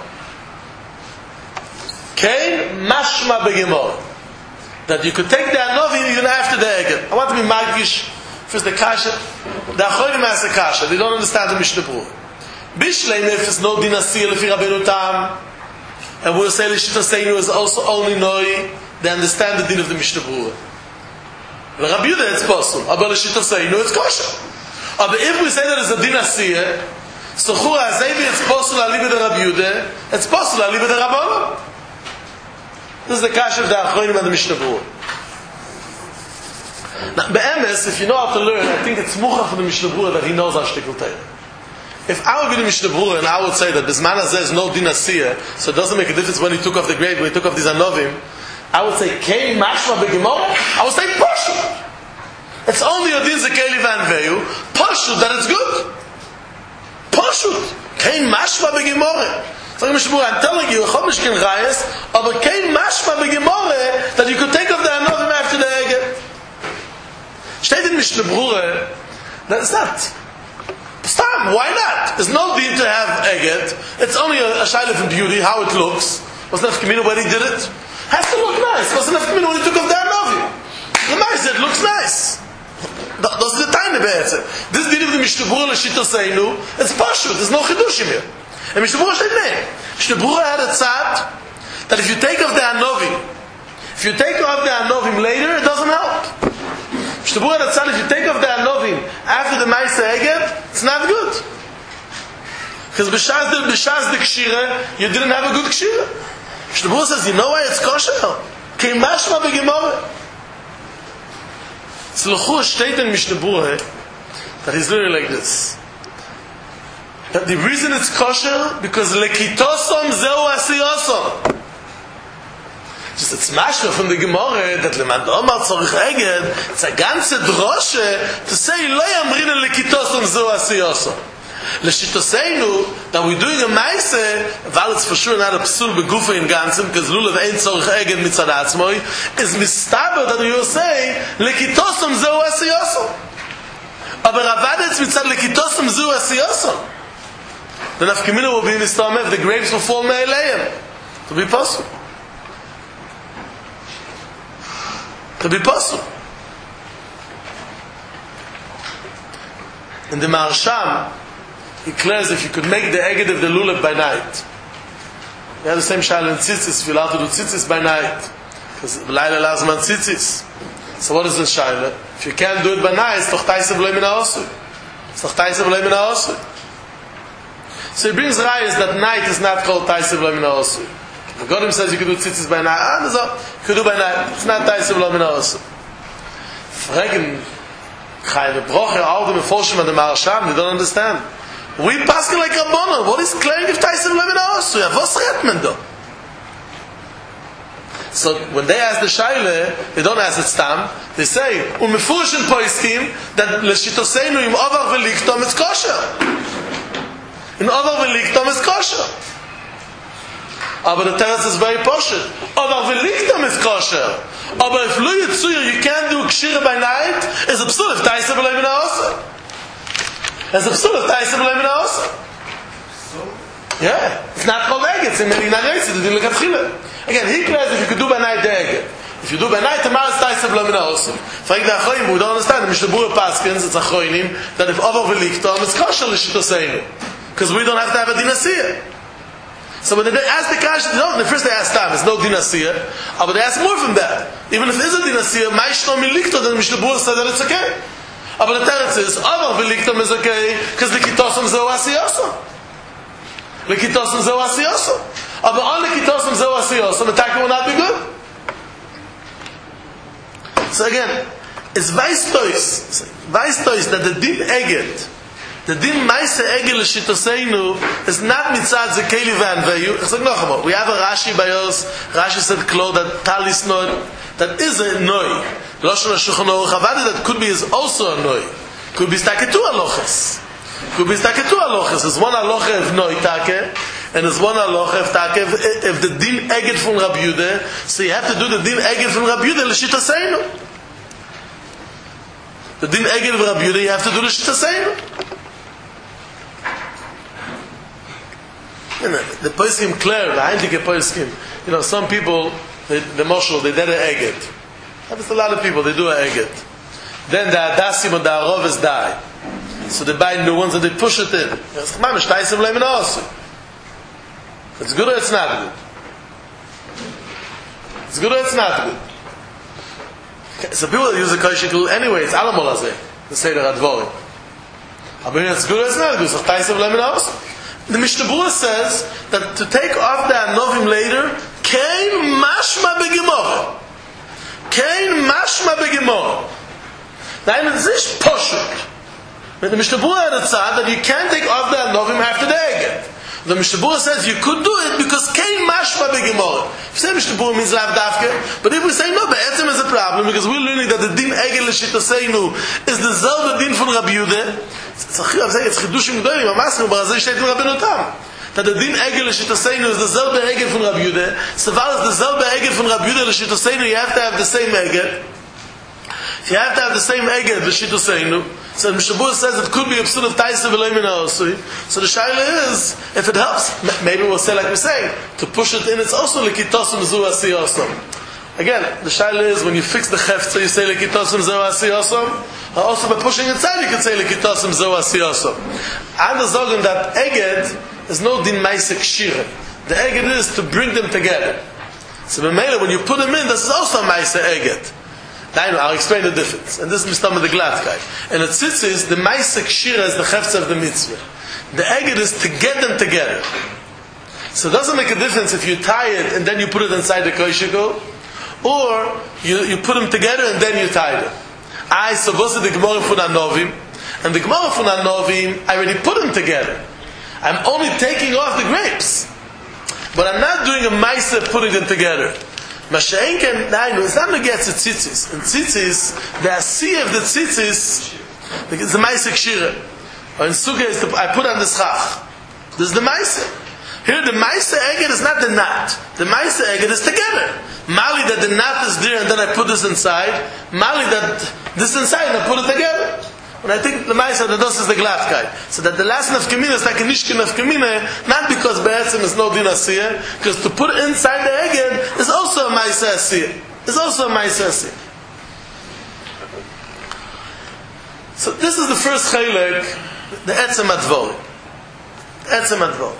Kei mashma begemore. That you could take the anovim even after the eged. I want to be magish. First the kasha. The achorim has the kasha. They don't understand the Mishnah Berurah. Bishleim if it's no dinasir lefi Rabbeinu Tam. And we'll say L'Shitaseinu is also only Noi, they understand the din of the Mishnah Berurah. Rabbi Yehuda it's possible, but L'Shitaseinu it's kosher. But if we say that it's a din asiyah, so Chura Azevi it's possible alibi the Rabbi Yehuda, it's possible alibi the Rabbanon. This is the kasha of the Achronim and the Mishnah Berurah. Now, Be'emes, if you know how to learn, I think it's mucha for the Mishnah Berurah that he knows our shtickle Torah. If I would be the Mishnah Berurah and I would say that Bisman Hazeh is no din asiyah, so it doesn't make a difference when he took off the grave, when he took off these anovim, I would say, Kei mashma begemorah? I would say, Pashut. It's only a din zekeli v'anveyu, Pashut, that it's good. Pashut. Kei mashma begemorah. So Mishnah Berurah, I'm telling you, Chomish ken rayas, but Kei mashma begemorah, that you could take off the anovim after the eged. Steht in Mishnah Berurah, that's not. Stop, why not? There's no need to have eget. It's only a, a shayla of beauty, how it looks. Wasn't that Kamino when he did it? Has to look nice. Wasn't that Kamino when he took off the Anovi? The nice, it looks nice. That's the tiny bit. This did of the Mishnah Berurah L'Shitaseinu, it's Pashut, there's no Chidushim here. And Mishnah Berurah said, no. Mishnah Berurah had a tzad that if you take off the Anovi, if you take off the Anovim later, it doesn't help. Mishnah Berurah had a tzad, if you take off the Anovim after the Maisa Eged, it's not good. Because b'shaz the b'shaz the kshira, you didn't have a good kshira. Mishnah Berurah says, you know why it's kosher? Kei mashma begemorah. So l'chur steht in Mishnah Berurah that he's learning like this. That the reason it's kosher because lekitosom zeu asiyosom. Just it's mashma from the Gemara that leman omar tzorich eged. It's a ganze droshe to say lo yamrina lekitosom zeu asiyosom. L'shitoseinu that we're doing a maise, while it's for sure not a psul begufa in ganzim because lulav ein tzorich eged mitzad atzmoi is mistaber that we will say lekitosom zeu asiyosom. Aber avadetz mitzad lekitosom zeu asiyosom. The nafkamina will be in Islam if the graves will fall me'aleim. To be possible. to be possible. In the Maharsham, he declares if you could make the eged of the lulav by night. We have the same shayla in tzitzis, if you're allowed to do tzitzis by night. Because Laila lazman tzitzis. So what is the shayla? If you can't do it by night, it's toch taisa v'loi min ha'osui. It's toch taisa v'loi min ha'osui. So he brings rayas that night is not called taisa v'loi min ha'osui. The Godim says you can do tzitzis by night. Ah, so, you can do by night. It's not taisa v'loi min ha'osui. Fragen, Chayve Brocher, all the Meforshim and the Maharsham, they don't understand. We pass like Rabbanon. What is claiming if Taisa v'loi min ha'osui? What's redt do? So when they ask the Shaila, they don't ask it stam. They say, "Umefurshim poiskim that leshitoseinu im ovar veliktom it's kosher. In ovar veliktom it's kosher." Aber the teretz is very poshut. Ovar veliktom is kosher. Aber if lo yitzuyer you can't do kshira by night, it's absurd if Taisa v'loi min ha'osui. It's absurd if Taisa v'loi min ha'osui. Yeah, it's not called eged. It's in Medina Reitzi. They didn't look at chile. Again, he claims if you could do by night the eged. If you do by night, tomorrow it's Taisa v'loi min ha'osui. Frank the Achroim, we don't understand. The Mishnah Berurah Paskins, it's Achroinim, that if over v'liktom, it's kosher l'shitoseinu. Because we don't have to have a dinasiyah. So when they ask the Kash, no, the first they ask time, it's no dinasiyah. But they ask more from that. Even if it is a dinasiyah, my shnom milikto, then the Mishnah Berurah said that it's okay. But the teretz is, over v'liktom is okay, because the kitosum zeu asiyosum. The kitosum zeu asiyosum. But on the kitosum zeu asiyosum, the taka will not be good. So again, it's vaistois, vaistois that the din eged, the din maise eged l'shitoseinu is not mitzad the keli v'anveyu. We have a Rashi by us. Rashi said klo that talis no, that is a noi. Lashon HaShulchan Aruch Havadi that could be is also a noi. Could be staketu aloches. Could be staketu aloches. There's one aloche of noi take, and there's one aloche of take if the din eged from Rabbi Yehuda. So you have to do the din eged from Rabbi Yehuda l'shitoseinu. The din eged of Rabbi Yehuda you have to do l'shitoseinu. You know, the poskim clear, the heintige poskim. You know, some people, they, the moshel, they did an eged. There's a lot of people, they do an eged. Then the adasim and the aroves die. So they buy new ones and they push it in. It's good or it's not good? It's good or it's not good? So people use the koshikul anyway, it's alamol hazeh. They say the radvorim. But it's good or it's not good? So the Mishnah Berurah says that to take off the anovim later, kein mashma begemorah. Kein mashma begemorah. Now, it's this poshut. But the Mishnah Berurah had a tzad that you can't take off the anovim after the eged. The Mishnah Berurah says you could do it because kein mashma begemorah. If you say Mishnah Berurah means lav dafke, but if we say no, be'etzem is a problem because we're learning that the din eged l'shitoseinu is the zelbe din from Rabbi Yehuda. It's chidushim gdolim. Amasrim barazeh steht in Rabbeinu Tam. That the din eged l'shitoseinu is the zelbe eged from Rabbi Yehuda. Seval is the zelbe eged from Rabbi Yehuda l'shitoseinu. You have to have the same eged. If you have to have the same eged l'shitoseinu, so the Mishnah Berurah says it could be a psul of taisa v'loi min ha'osui. So the shaila is, if it helps, maybe we'll say like we're saying, to push it in, it's also l'kitosum zu asiyosum. Again, the shaila is when you fix the chefza, you say l'kitosum zu asiyosum. Also by pushing inside, you can say l'kitosum zu asiyosum. I'm saying that eged is no din maise kshira. The eged is to bring them together. So when you put them in, this is also maise eged. Now, I'll explain the difference. And this is Mistama the Gladkai. And the tzitzis, the Maisek Shira is the Chefza of the mitzvah. The eged is to get them together. So it doesn't make a difference if you tie it and then you put it inside the koshiko, or you, you put them together and then you tie them. I suppose the Gemara from Anovim, and the Gemara from Anovim, I already put them together. I'm only taking off the grapes. But I'm not doing a Maisa putting them together. Masha'enken, no, it's not against the tzitzis. In tzitzis, the asiyah of the tzitzis is the Maisek Shira. Or in Sukkah, is the, I put on the schach. This is the Maisek. Here, the Maisek Eged is not the knot. The Maisek Eged is together. Mali that the knot is there and then I put this inside. Mali that this inside and I put it together. And I think the Maisa that this is the Gladkai. So that the last nafkamina is like a nishkin nafkamina, not because Be'etzim is no din asiyah, because to put inside the eged is also a Maisa asiyah. It's also a Maisa asiyah. So this is the first chilek, the etzem advor. Etzem advor.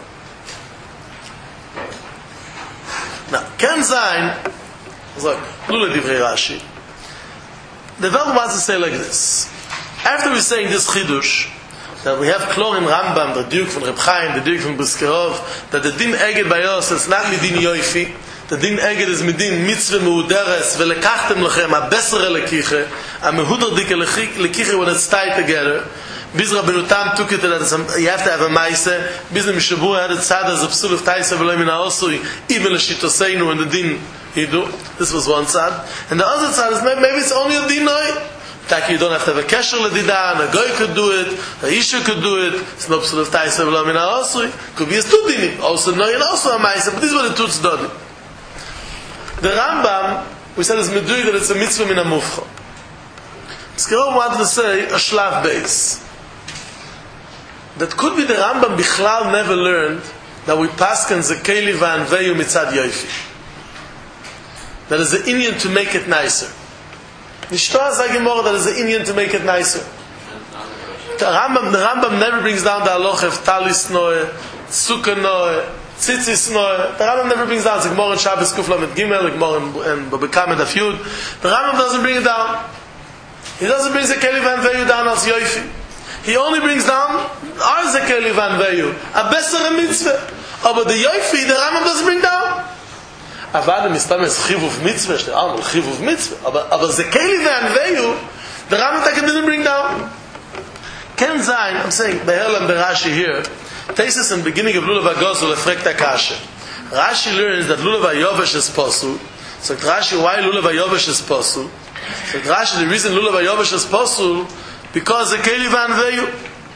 Now, can sein, look, lula divrei Rashi. The Rebbe wants to say like this. After we're saying this chidush, that we have klor in Rambam, the Duke from Reb Chaim, the Duke from Buskerov, that the din eged by us is not midin yoifi, the din eged is midin mitzvah meuderes, velekachtem lechem, a besser lekiche, a mehuder dike lekiche when it's tied together. Biz Rabbeinu Tam took it that you have to have a maise. Biz Mishabur had a tzad as a psul of taisa v'lo min ha'osui, even l'shitoseinu and the din hidu. This was one tzad. And the other tzad is maybe it's only a din noi. Like you don't have to have a kesher l'didan, a goy could do it, a isha could do it, it's no psul of taisa v'lo min ha'osui. Could be a two dinim, also noi and also a maise, but these were the two tzedodim. The Rambam, we said it's medui that it's a mitzvah min ha'mufcha. Skirov wanted to say a shlav base. That could be the Rambam Bichlal never learned that we pasken zekeli v'anveyu mitzad yoifi. That is the inyan to make it nicer. Nishtoah Zagimor, that is the inyan to make it nicer. The Rambam, the Rambam never brings down the halacha of talis noe, sukkah noe, tzitzis noe. The Rambam never brings down the Gemara in Shabbos Kufla Met Gimel, the Gemara in Babakam Met Afyud. The Rambam doesn't bring it down. He doesn't bring zekeli v'anveyu down as yoifi. He only brings down our zekeli v'anveyu, a besser mitzvah. But the yoifi, the Rambam doesn't bring down. Avad mistam is chivuv mitzvah. The Rambam chivuv mitzvah. But zekeli v'anveyu, the Rambam didn't bring down. Ken zayin, I'm saying beherlam berashi here. Tesis in the beginning of Lulav HaGozul efrekta kasha. Rashi learns that Lulav HaYovesh is posul. So Rashi, why Lulav HaYovesh is posul? So Rashi, the reason Lulav HaYovesh is posul, because the keli v'anveyu.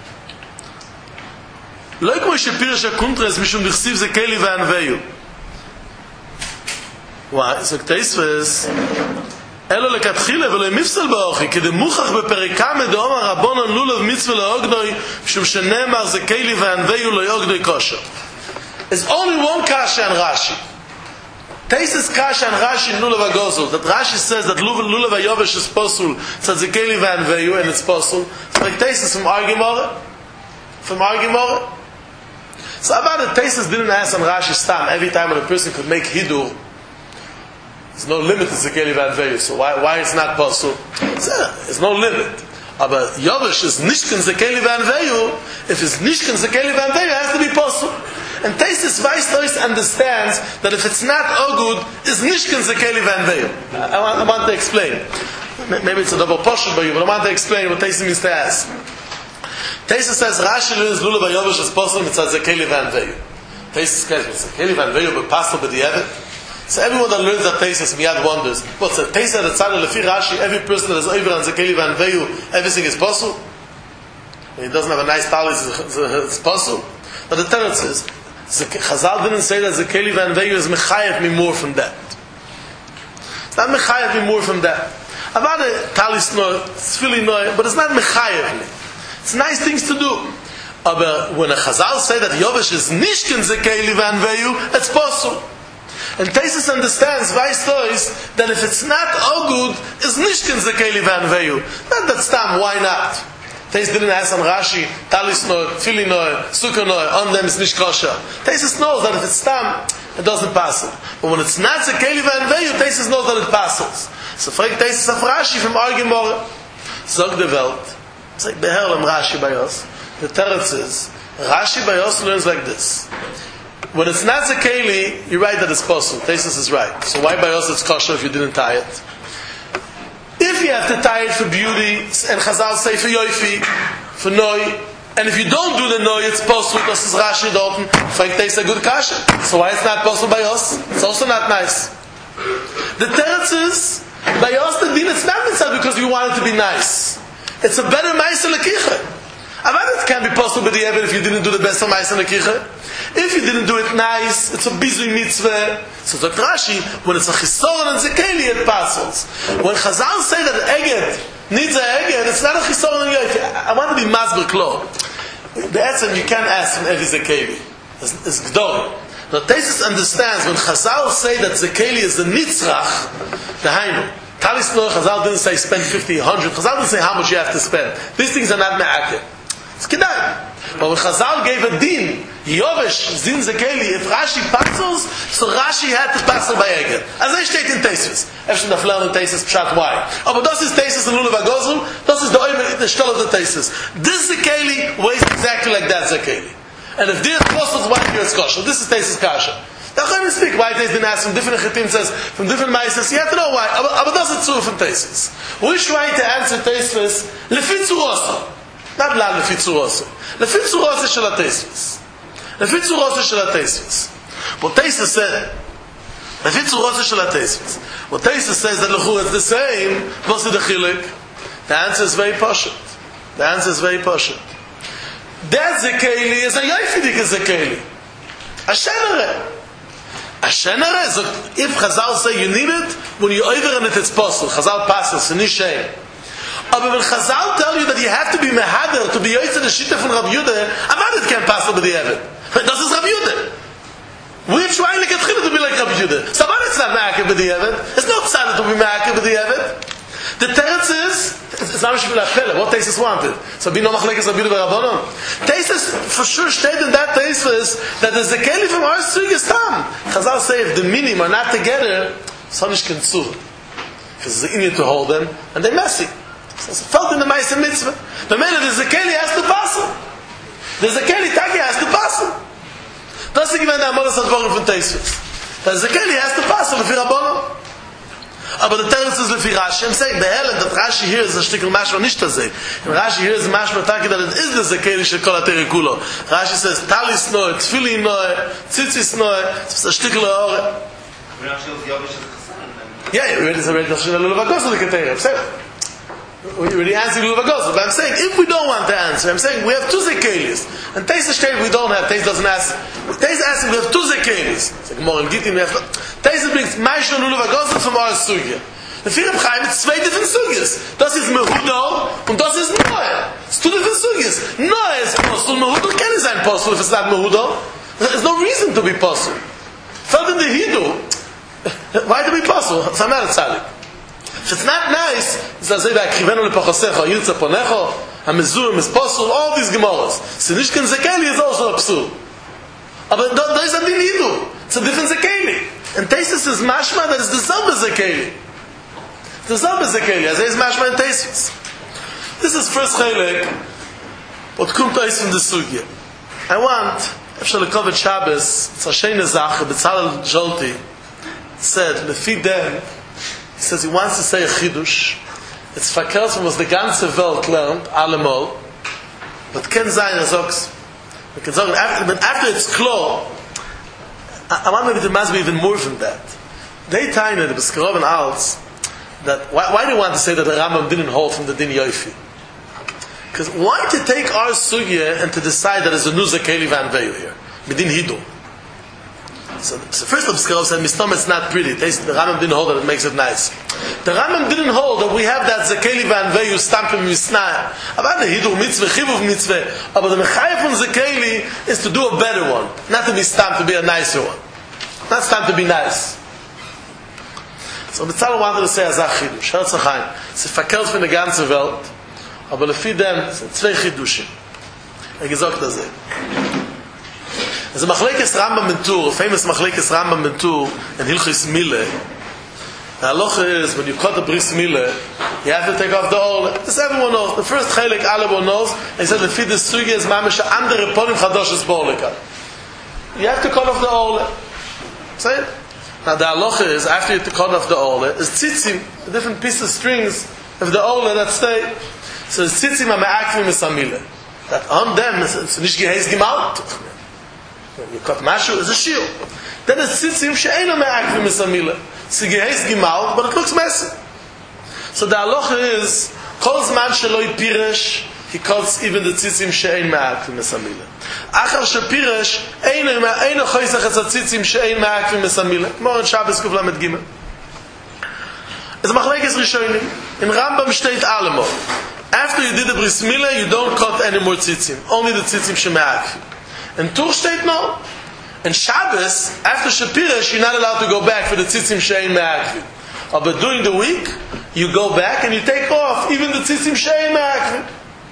Lo כמו שפירש הקונטרס משום דכסיב זה keli v'anveyu. Why? So Teisves, אלו לכתחילה ולא מפסל באוכי, כדי מוכח בפרקה מדאום הרבונון לולב מצווה לאוגדוי, משום שנאמר זה keli v'anveyu לא יוגדוי kosher. There's only one kasha in Rashi. Teisves kasha in Rashi in Lulav HaGozul, that Rashi says that Lulav HaYovesh is posul, so the keli v'anveyu, and it's posul. So like Teisves from Argimora, from Argimora. So about it, Teisves didn't ask on Rashi stam, every time when a person could make hidur, there's no limit to the keli v'anveyu, so why, why it's not posul? There's no limit. But Yovesh is nishkan the keli v'anveyu, if it's nishkan the keli v'anveyu, it has to be posul. And Teisves Weislois understands that if it's not Ogud, it's Nishkan Zekeli V'anveyu. I want, I want to explain. Maybe it's a double portion by you, but I want to explain what Teisves means to ask. Teisves says, Rashi learns Lulav HaYovesh as possible, it's Zekeli V'anveyu. Teisves says, Zekeli V'anveyu, but passel b'di'evet. So everyone that learns that Teisves miyad wonders, what's that? Teisves that tzad lefi Rashi, every person that is over on Zekeli V'anveyu, everything is possible? He doesn't have a nice talis, it's possible. But the Torah says, Chazal didn't say that the keli v'anveyu is mechayev me more from that. It's not mechayev me more from that. About a talis no, tefillin no, but it's not mechayev me. It's nice things to do. But when a Chazal say that Yovesh is nishkin the keli v'anveyu, it's possible. And Teisves understands, Weislois, that if it's not Ogud, it's nishkin the keli v'anveyu. Not that stam, why not? Teisves didn't ask on Rashi, talis no, tefillin no, sukkah no, on them is nish kosher. Teisves knows that if it's stam, it doesn't pass it. But when it's not the keli v'anveyu, Teisves knows that it passes. So fragt Teisves of Rashi from Argimor, Zog de Welt, it's like beherlam Rashi by us. The Teretz is, Rashi by us learns like this. When it's not the keli, you write that it's possible. Teisves is right. So why by us it's kosher if you didn't tie it? If you have to tie it for beauty, and Chazal say for yoifi, for noi, and if you don't do the noi, it's possible, this is Rashi Dalton, Frank takes a good kasha. So why it's not possible by us? It's also not nice. The teretz is, by us the din, it's not mitzvah because you want it to be nice. It's a better ma'aser lekicha. About it can't be possible by the Eved if you didn't do the best of ma'aser lekicha. If you didn't do it nice, it's a bizui mitzvah. So the Rashi, when it's a chisoron and zekeli, it passes. When Chazal say that Eged needs a Eged, it's not a chisoron and yoifi. I want to be masber klo. The etzem, you can't ask from every zekeli. It's, it's gdor. Now Teisves understands when Chazal say that zekeli is the nitzrach, the hainu. Talis no, Chazal didn't say spend fifty, one hundred. Chazal didn't say how much you have to spend. These things are not me'akev. It's kedai. But when Chazal gave a din, Yovesh, Zin Zekeli, if Rashi passes, so Rashi had to pass by Eged. As I state in Tesis. Efshin daf lernen Tesis Pshat why. Aber das ist Tesis in Lulav HaGozrim, das ist the Oimer, the Shtel of the Tesis. This Zekeli weighs exactly like that Zekeli. And if this apostles, why here it's kosher? This is Tesis Kasha. Now can we speak why Tesis didn't ask from different Chetim says, from different Meises, you have to know why. Aber das ist so from Tesis. We're trying to answer Tesis, Lefi Tzurosa. Not la Lefi Tzurosa. Lefi Tzurosa shel HaTesis. Lefi Tzurosa shel HaTesis. What Tesis said, Lefi Tzurosa shel HaTesis. What Tesis says that Lechur is the same, what's the Chilik? The answer is very poshut. The answer is very poshut. That Zekeli is a Yoifidik Zekeli. A Shenere. A Shenere is a, if Chazal say you need it, when you over and it, it's possible. Chazal passes, it's nicht shame. But when Chazal tell you that you have to be Mehader to be Yoitz in the Shitta from Rav Yudah, Avad it can't pass over the Eved. Das ist Rav Yudah. We're trying to get to be like Rav Yudah. So Avad it's not Me'akev with the Eved. It's not sad to be Me'akev with the Eved. The teretz is, it's not much for what Tesis wanted. So be no machlekes Rav Yudah v'Rabbanon. Tesis for sure stayed in that Tesis that the Zekeli from our Zug is tam. Chazal say if the minim are not together, so nicht can zu. Because it's easier to hold them, and they're messy. So it's felt in the Ma'aseh Mitzvah. The man of the Zekeli has to pass him. The Zekeli Taki has to pass him. Das ist gewähnt der Amodas Advorim von Tesis. The Zekeli has to pass him, lefi Rabbanon. Aber the teretz is lefi Rashi. I'm saying the Helen that Rashi here is a shtickle mashma nicht to say. And Rashi here is mashma taki that it is the Zekeli shel kol ateri kulo. Rashi says talis noe, tefillin noe, tzitzis noe. It's a shtickle ore. Yeah, you read this already. That's the Lulav HaGozrim the Ketera. I'm saying. We already answered Lulav HaGozrim. But I'm saying if we don't want to answer, I'm saying we have two Zekelis. And Teis state we don't have. Teis doesn't ask. Teis asking we have two Zekelis. It's like more in Gittin we have. Teis brings Ma'ashel Lulav HaGozrim from our Sugya. The Firab Chaim it's two different Sugyas. Das ist Mehudo und das ist Noah. It's two different Sugyas. Noah is Postul. Mehudo can is ein Postul if it's not Mehudo. There's no reason to be Postul. Felt in the Hidu. Why do we Postul? It's not a tzalik. If it's not nice, it's as if Akrivenu lePachosecha, Yirtza Ponecho, HaMezurim is Postul, all these Gemaras. Sinishkan Zekeli is also a Psul. But there is a din Hidu. It's a different Zekeli. And Tesis is mashma that is the Zalba Zekeli. The Zalba Zekeli, as is mashma and Tesis. This is first Chelek, what kommt aus from the Sugya. I want, Efshel Lekovet Shabbos, it's a Sheine Sache, Bezalel Jolti, said, Lefi Dem, he says he wants to say a Chidush. It's verkehrt from was the ganze Welt learned, Alemol, but Ken Zayin Azoks. We can say after, but after it's klar, I, I want maybe there must be even more than that. They tell me the Beskarov and Alts that why, why do you want to say that the Rambam didn't hold from the Din Yoifi? Because why to take our sugya and to decide that there's a new Zekeli Van Veyu here? Midin Hidu. So, so first of Beskarov said, Mistom, it's not pretty. The Rambam didn't hold that it makes it nice. The Rambam didn't hold that we have that Zekeli Van Veyu stamped in Misnah. About the Hidu Mitzvah, Chivuv Mitzvah. But the Mechayef from Zekeli is to do a better one. Not to be stamped to be a nicer one. Not stamped to be nice. So the Tzal wanted to say Azach Chidush. Herz Chaim. It's verkehrt von der ganzen Welt. Aber lefi dem, es sind zwei Chidushim. Er gesagt das. There's a Machlekes Rambam Mentur, a famous Machlekes Rambam Mentur, in Hilchis Mile. The halacha is, when you cut the bris Mile, you have to take off the Orle. This everyone knows. The first Chelek Alebo knows, and he said, lefi the Sugya is mamish andere Ponim Chadoshes Borleka. You have to cut off the Orle. Say it? Now the halacha is, after you cut off the Orle, is tzitzim, the different pieces of strings of the Orle that stay. So it's tzitzim ha-me'akvim es-amile. That on them, it's nicht geheis gemalt. You cut mashu, it's a shield. Then it's tzitzim she'eino me'akvim es-amile. It's geheis gemalt, but it looks messy. So the halacha is, kol zman sheloi piresh, he cuts even the tzitzim she'ein me'akvim es-amile. Achar shepiresh, eino eino choisach es ha-tzitzim she'ein me'akvim es-amile. More in Shabbos Kuf Lamed Gimel. It's a machlekes rishonim. In Rambam steht alemo. After you did the bris milah, you don't cut any more tzitzim. Only the tzitzim she'me'akvim. And Tur steht no. And Shabbos, after Shapiresh, you're not allowed to go back for the tzitzim she'ein me'akvim. But during the week, you go back and you take off even the tzitzim she'ein ma'akvin.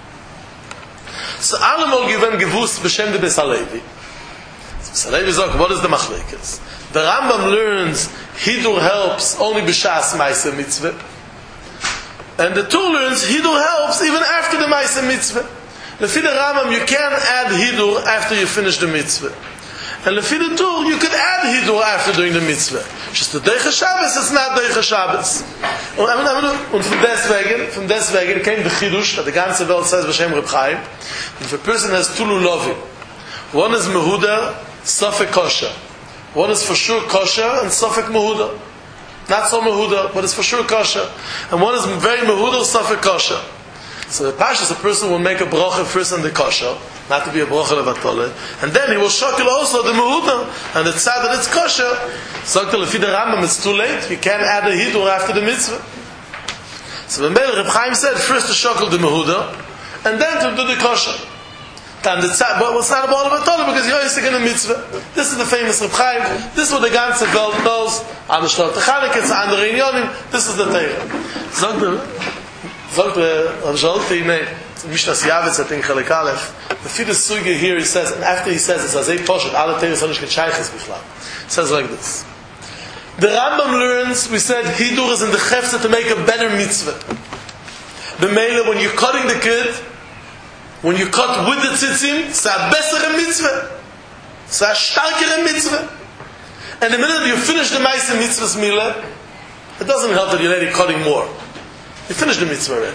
So Alamol given gevus b'shem de Beis Halevi. Beis Halevi zok, what is the machlekes? The Rambam learns Hidur helps only b'shas ma'aseh mitzvah, and the Tur learns Hidur helps even after the ma'aseh mitzvah. Lefi the Rambam, you can add Hidur after you finish the mitzvah, and lefi the Tur, you could add Hidur after doing the mitzvah. Just the Deicha Shabbos, it's not Deicha Shabbos. Und von deswegen, von deswegen came the Chidush that the ganze Welt says b'shem Reb Chaim. If a person has two lulovim, one is Mehuda, Safek kosher. One is for sure kosher and Safek Mehuda. Not so Mehuda, but it's for sure kosher. And one is very Mehuda, Safek kosher. So the Pashas, a person will make a bracha first on the kosher, not to be a bracha levatole, and then he will shakel also the Mehuda, and it's sad that it's kosher. So if the Rambam it's too late, you can't add a Hidur after the mitzvah. So when Reb Chaim said first to shakel the Mehuda, and then to do the kosher. And it's not, but it's not a bracha levatole because you're always in the mitzvah. This is the famous Reb Chaim. This is what the ganze Welt knows. An der Shlote Chanukah, it's andere Inyonim. This is the Teira. Sagt er, sagt er, Rav Zolti, nee, Mishnas Yavetz, I think, Chelek Aleph. The Fides Suge here, he says, and after he says, it's Azei Poshet, alle Teiras Hanish Ketshayches Bichlal. He says like this. The Rambam learns, we said, Hidur is in the Chefza to make a better mitzvah. The Mele, when you're cutting the kid, when you cut with the tzitzim, it's a besser mitzvah. It's a starker mitzvah. And the minute you finish the Ma'aseh mitzvah's Mila, it doesn't help that you're already cutting more. You finished the mitzvah already.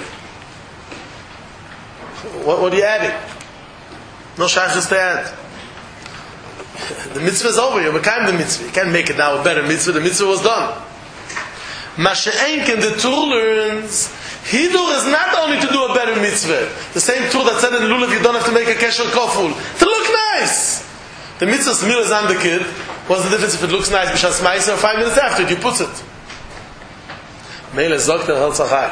What, what are you adding? No shaykhs to add. The mitzvah is over. You became the mitzvah. You can't make it now a better mitzvah. The mitzvah was done. Masha'enken, the Tur learns, Hidur is not only to do a better mitzvah. The same Tur that said in Lulav you don't have to make a kesher koful. To look nice. The mitzvah's meal is on the kid. What's the difference if it looks nice b'shas ma'aseh or five minutes after it? You put it. Meile zogt er helps achai.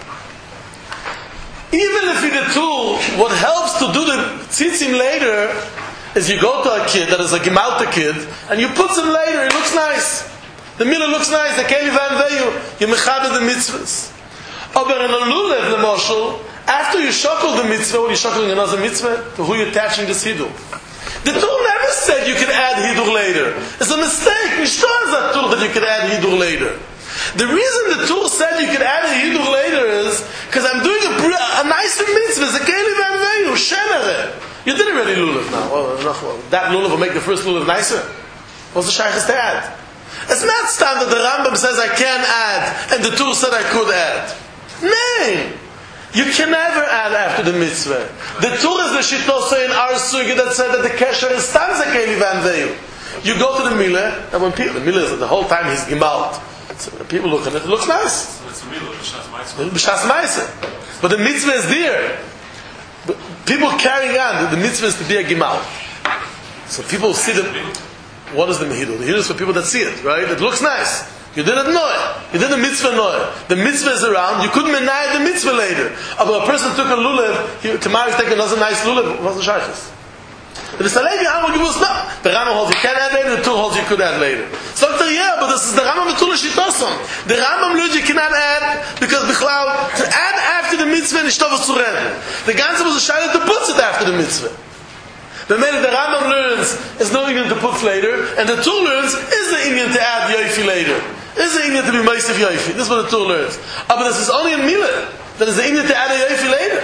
Even if in the Tur, what helps to do the tzitzim later is you go to a kid that is a gemalta kid and you put him later. It looks nice. The milah looks nice. The keli van veyu. You mechaber the mitzvahs. Aber in a lulev, the moshel, after you shackle the mitzvah, when you're shackling another mitzvah, to who you're attaching this hidur. The Tur never said you could add hidur later. It's a mistake. Mishtar is that Tur that you could add hidur later. The reason the Tur said you could add a hidur later is because I'm doing a, a nicer mitzvah. It's a keli van veyu, shenere. You did already lulav now. Well, that lulav will make the first lulav nicer. What's the shaykhs to add? It's not time that the Rambam says I can add, and the Tur said I could add. No! You can never add after the mitzvah. The Tur is the shitose in our sugi that said that the kesher is stanza keli van veyu. You go to the milah, and when people, the milah is the whole time he's gemalt. So when people look at it, it looks nice. So it's a milah, b'shas B'shas ma'aseh. But the mitzvah is there. But people carrying on, the mitzvah is to be a gemal. So people see the, what is the mehidur? The mehidur is for people that see it, right? It looks nice. You didn't know it. You did the mitzvah know it. The mitzvah is around. You couldn't deny the mitzvah later. But a person took a lulav, he, tomorrow he's taking another nice lulav. What's the shaykhs? The Salevi Rambam gives us no. The Rambam holds you can add later, the Tur holds you could add later. So yeah, but this is the Rambam the Tur Shitosom. The Rambam learns you cannot add because Bichlal to add after the mitzvah and Ishtovah zu reden. The ganze was a shayla to put it after the mitzvah. The minute the Rambam learns is no Indian to put later, and the Tur learns is the Indian to add Yoifi later. Is the Indian to be Meisif Yoifi. This is what the Tur learns. Ah, but this is only in Milah. That is the Indian to add a Yoifi later.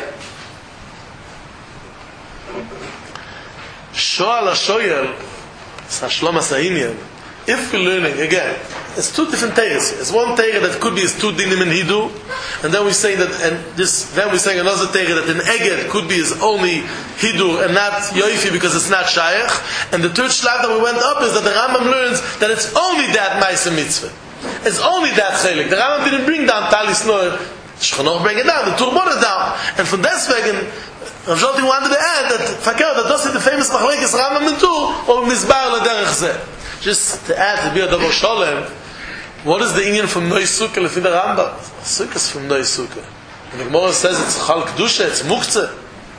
Shoal HaShoyel, Sashlam HaSa'inyan, if we're learning, again, it's two different Teiras. It's one Teira that could be is two dinim in Hidu, and then we say that, and this, then we say another Teira that in Eged could be is only Hidu and not Yoifi because it's not Shayach, and the third Shlav that we went up is that the Rambam learns that it's only that Ma'aseh Mitzvah. It's only that Chelik. The Rambam didn't bring down Talis Noir, Shchonoch bring it down, the Tur brought it down, and from deswegen, Rav Zolti wanted to add that Fakir that does it the famous Machlekes Rambam and Tur or Mizbar LaDerech Zeh. Just to add to be a double sholem, what is the Indian from Noi Sukkah lefin the Rambam? Sukkah is from Noi Sukkah. And the Gemara says it's Chal Kedusha, it's Muktzeh.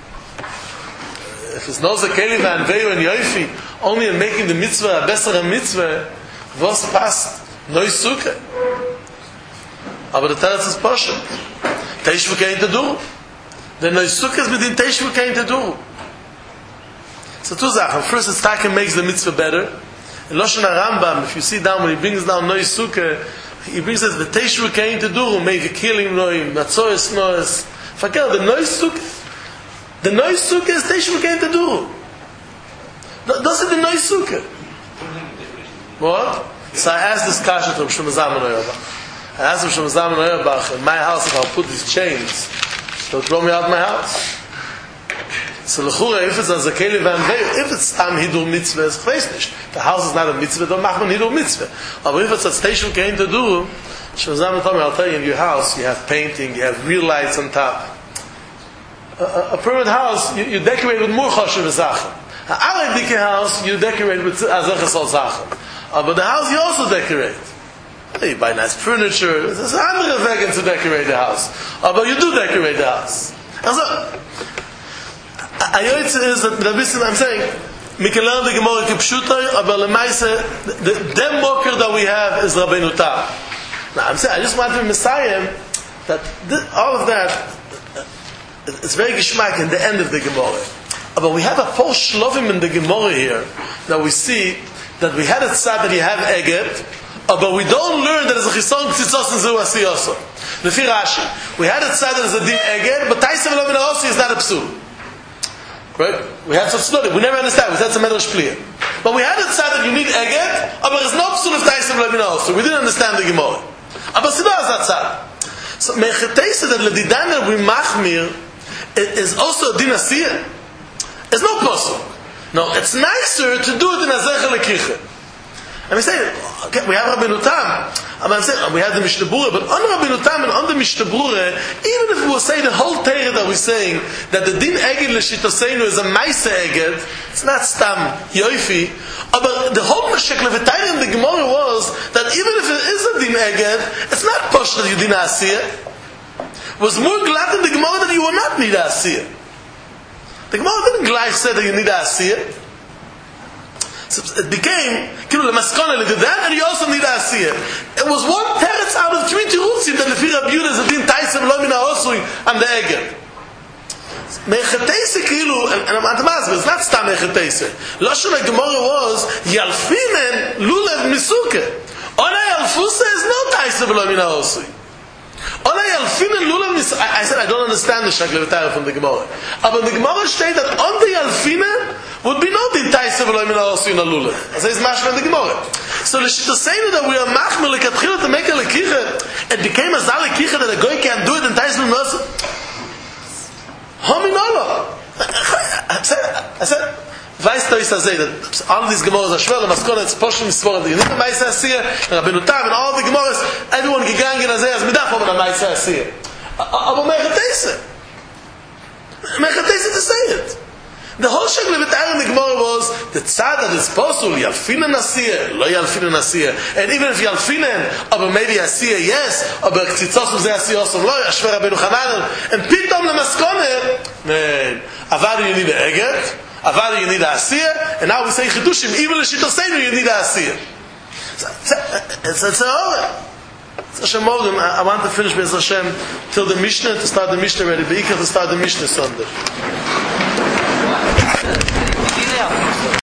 If it's not the Keli van Veyu and Yoifi, only in making the mitzvah a better mitzvah, was past Noi Sukkah. Aber der Teretz ist Poshet. Teishvu kein Teduru. Der Neusukes mit dem Teishvu kein Teduru. So two Sachen. First, it's Taka makes the mitzvah better. In Loshen HaRambam, if you see down when he brings down Neusukah, he brings us the Teishvu kein Teduru, maybe killing Noim, Natzoyes Noes. Forget the Neusukah. The Neusukah is Teishvu kein Teduru. That's the Neusukah. What? So I asked this kasha to Shlomo Zalman Auerbach. I asked him, Shlomo Zalman Auerbach, in my house, if I'll put these chains, they'll throw me out of my house. So l'chura, if it's a zakeli v'anvei, if it's tam hidur mitzvah, it's chveis. The house is not a mitzvah, don't mach man hidur mitzvah. But if it's a station kein to do, Shlomo Zalman told me, I'll tell you, in your house, you have painting, you have real lights on top. A, a, a permanent house, you, you decorate with more choshev v'zachem. A alek dike house, you decorate with azachas al zachem. Uh, but the house you also decorate. You buy nice furniture. There's a hundred wagon to decorate the house. Uh, but you do decorate the house. Also, I is that the business I'm saying, Mikelan the Gemara Kipshutai, but Lemaise, the dem mocker that we have is Rabbeinu Tam. Now I'm saying, I just want to Messiah that this, all of that, it's very geschmack in the end of the Gemara. Uh, but we have a full shlovim in the Gemara here that we see that we had a tzad that you have Eged, uh, but we don't learn that there's a chison tzitzos and zu asiyoso. Lefi Rashi, we had a tzad that is a din Eged, but Taisev lo min ha'osi is not a psul. Right? We had such study. We never understand. We had some medrash clear. But we had a tzad that you need Eged, uh, but there's no psul of Taisev lo min ha'osi. We didn't understand the Gemara. Uh, but Siddha is that tzad. So Mechetese that ledidaner we machmir is also a din asiyah. It's no possible. No, it's nicer to do it in a Zecher Lekicha. And we say, okay, we have Rabbeinu Tam, I'm saying, we have the Mishnah Berurah, but on Rabbeinu Tam and on the Mishnah Berurah, even if we will say the whole Torah that we're saying, that the Din Eged L'Shitoseinu is a Maisa Eged, it's not Stam Yoifi, but the whole Meshek Levetayr in the Gemara was, that even if it is a Din Eged, it's not Posh that you didn't Asiyah. It was more glad in the Gemara that you will not need Asiyah. The Gemara didn't gleich say that you need a asiyah. So it became, kilo lemaskona lededan, and you also need a asiyah. It was one teretz out of three tirutzim that lefi Rabbi Yehuda is a din taisem lo min ha'osui and the eged. Mechetese kilo, and I'm antamaz, it's not stam mechetese. Lashon HaGemara was, yalfinen lulev misuke. Ona yalfusa is no taisem lo min ha'osui. I said I don't understand the Shak Levetayr from the Gemara. But the Gemara stated that on the Alfina would be no din Taisa v'lo min ha'osu in Lulav. I say it's mashma in the Gemara. So the Shitosenu that we are machmir lekatchila to make a lekicha, it became a zal lekicha that a goy can't do it in Taisa v'lo min ha'osu. Hominolo. I said, I said, weißt du, ist das that all of these Gemaras are schwer, and Maskona, it's Poshim Yisvor, the Yonita Maisa Asiyah, and Rabbeinu Tam, and all the Gemaras, everyone gegangen as as midach over the Maisa Asiyah. Aber Mechatese. Mechatese to say it. The whole Shek Levetayr in the Gemara was, the tzad that is possible, Yalfinen Asiyah, lo Yalfinen Asiyah, and even if Yalfinen, aber maybe Asiyah, yes, aber Ktzitzos ze Asiyah also, lo, Ashver Rabbeinu Chanan, and Pitom le Maskona, man, Avari you need an Eged, Avari you need a Asiyah, and now we say Chidushim, even the Shitosenu you need a Asiyah. It's a tzahorah. It's Hashem Morgan, I want to finish with Hashem till the Mishnah, to start the Mishnah ready, Be'ikah to start the Mishnah Sunday.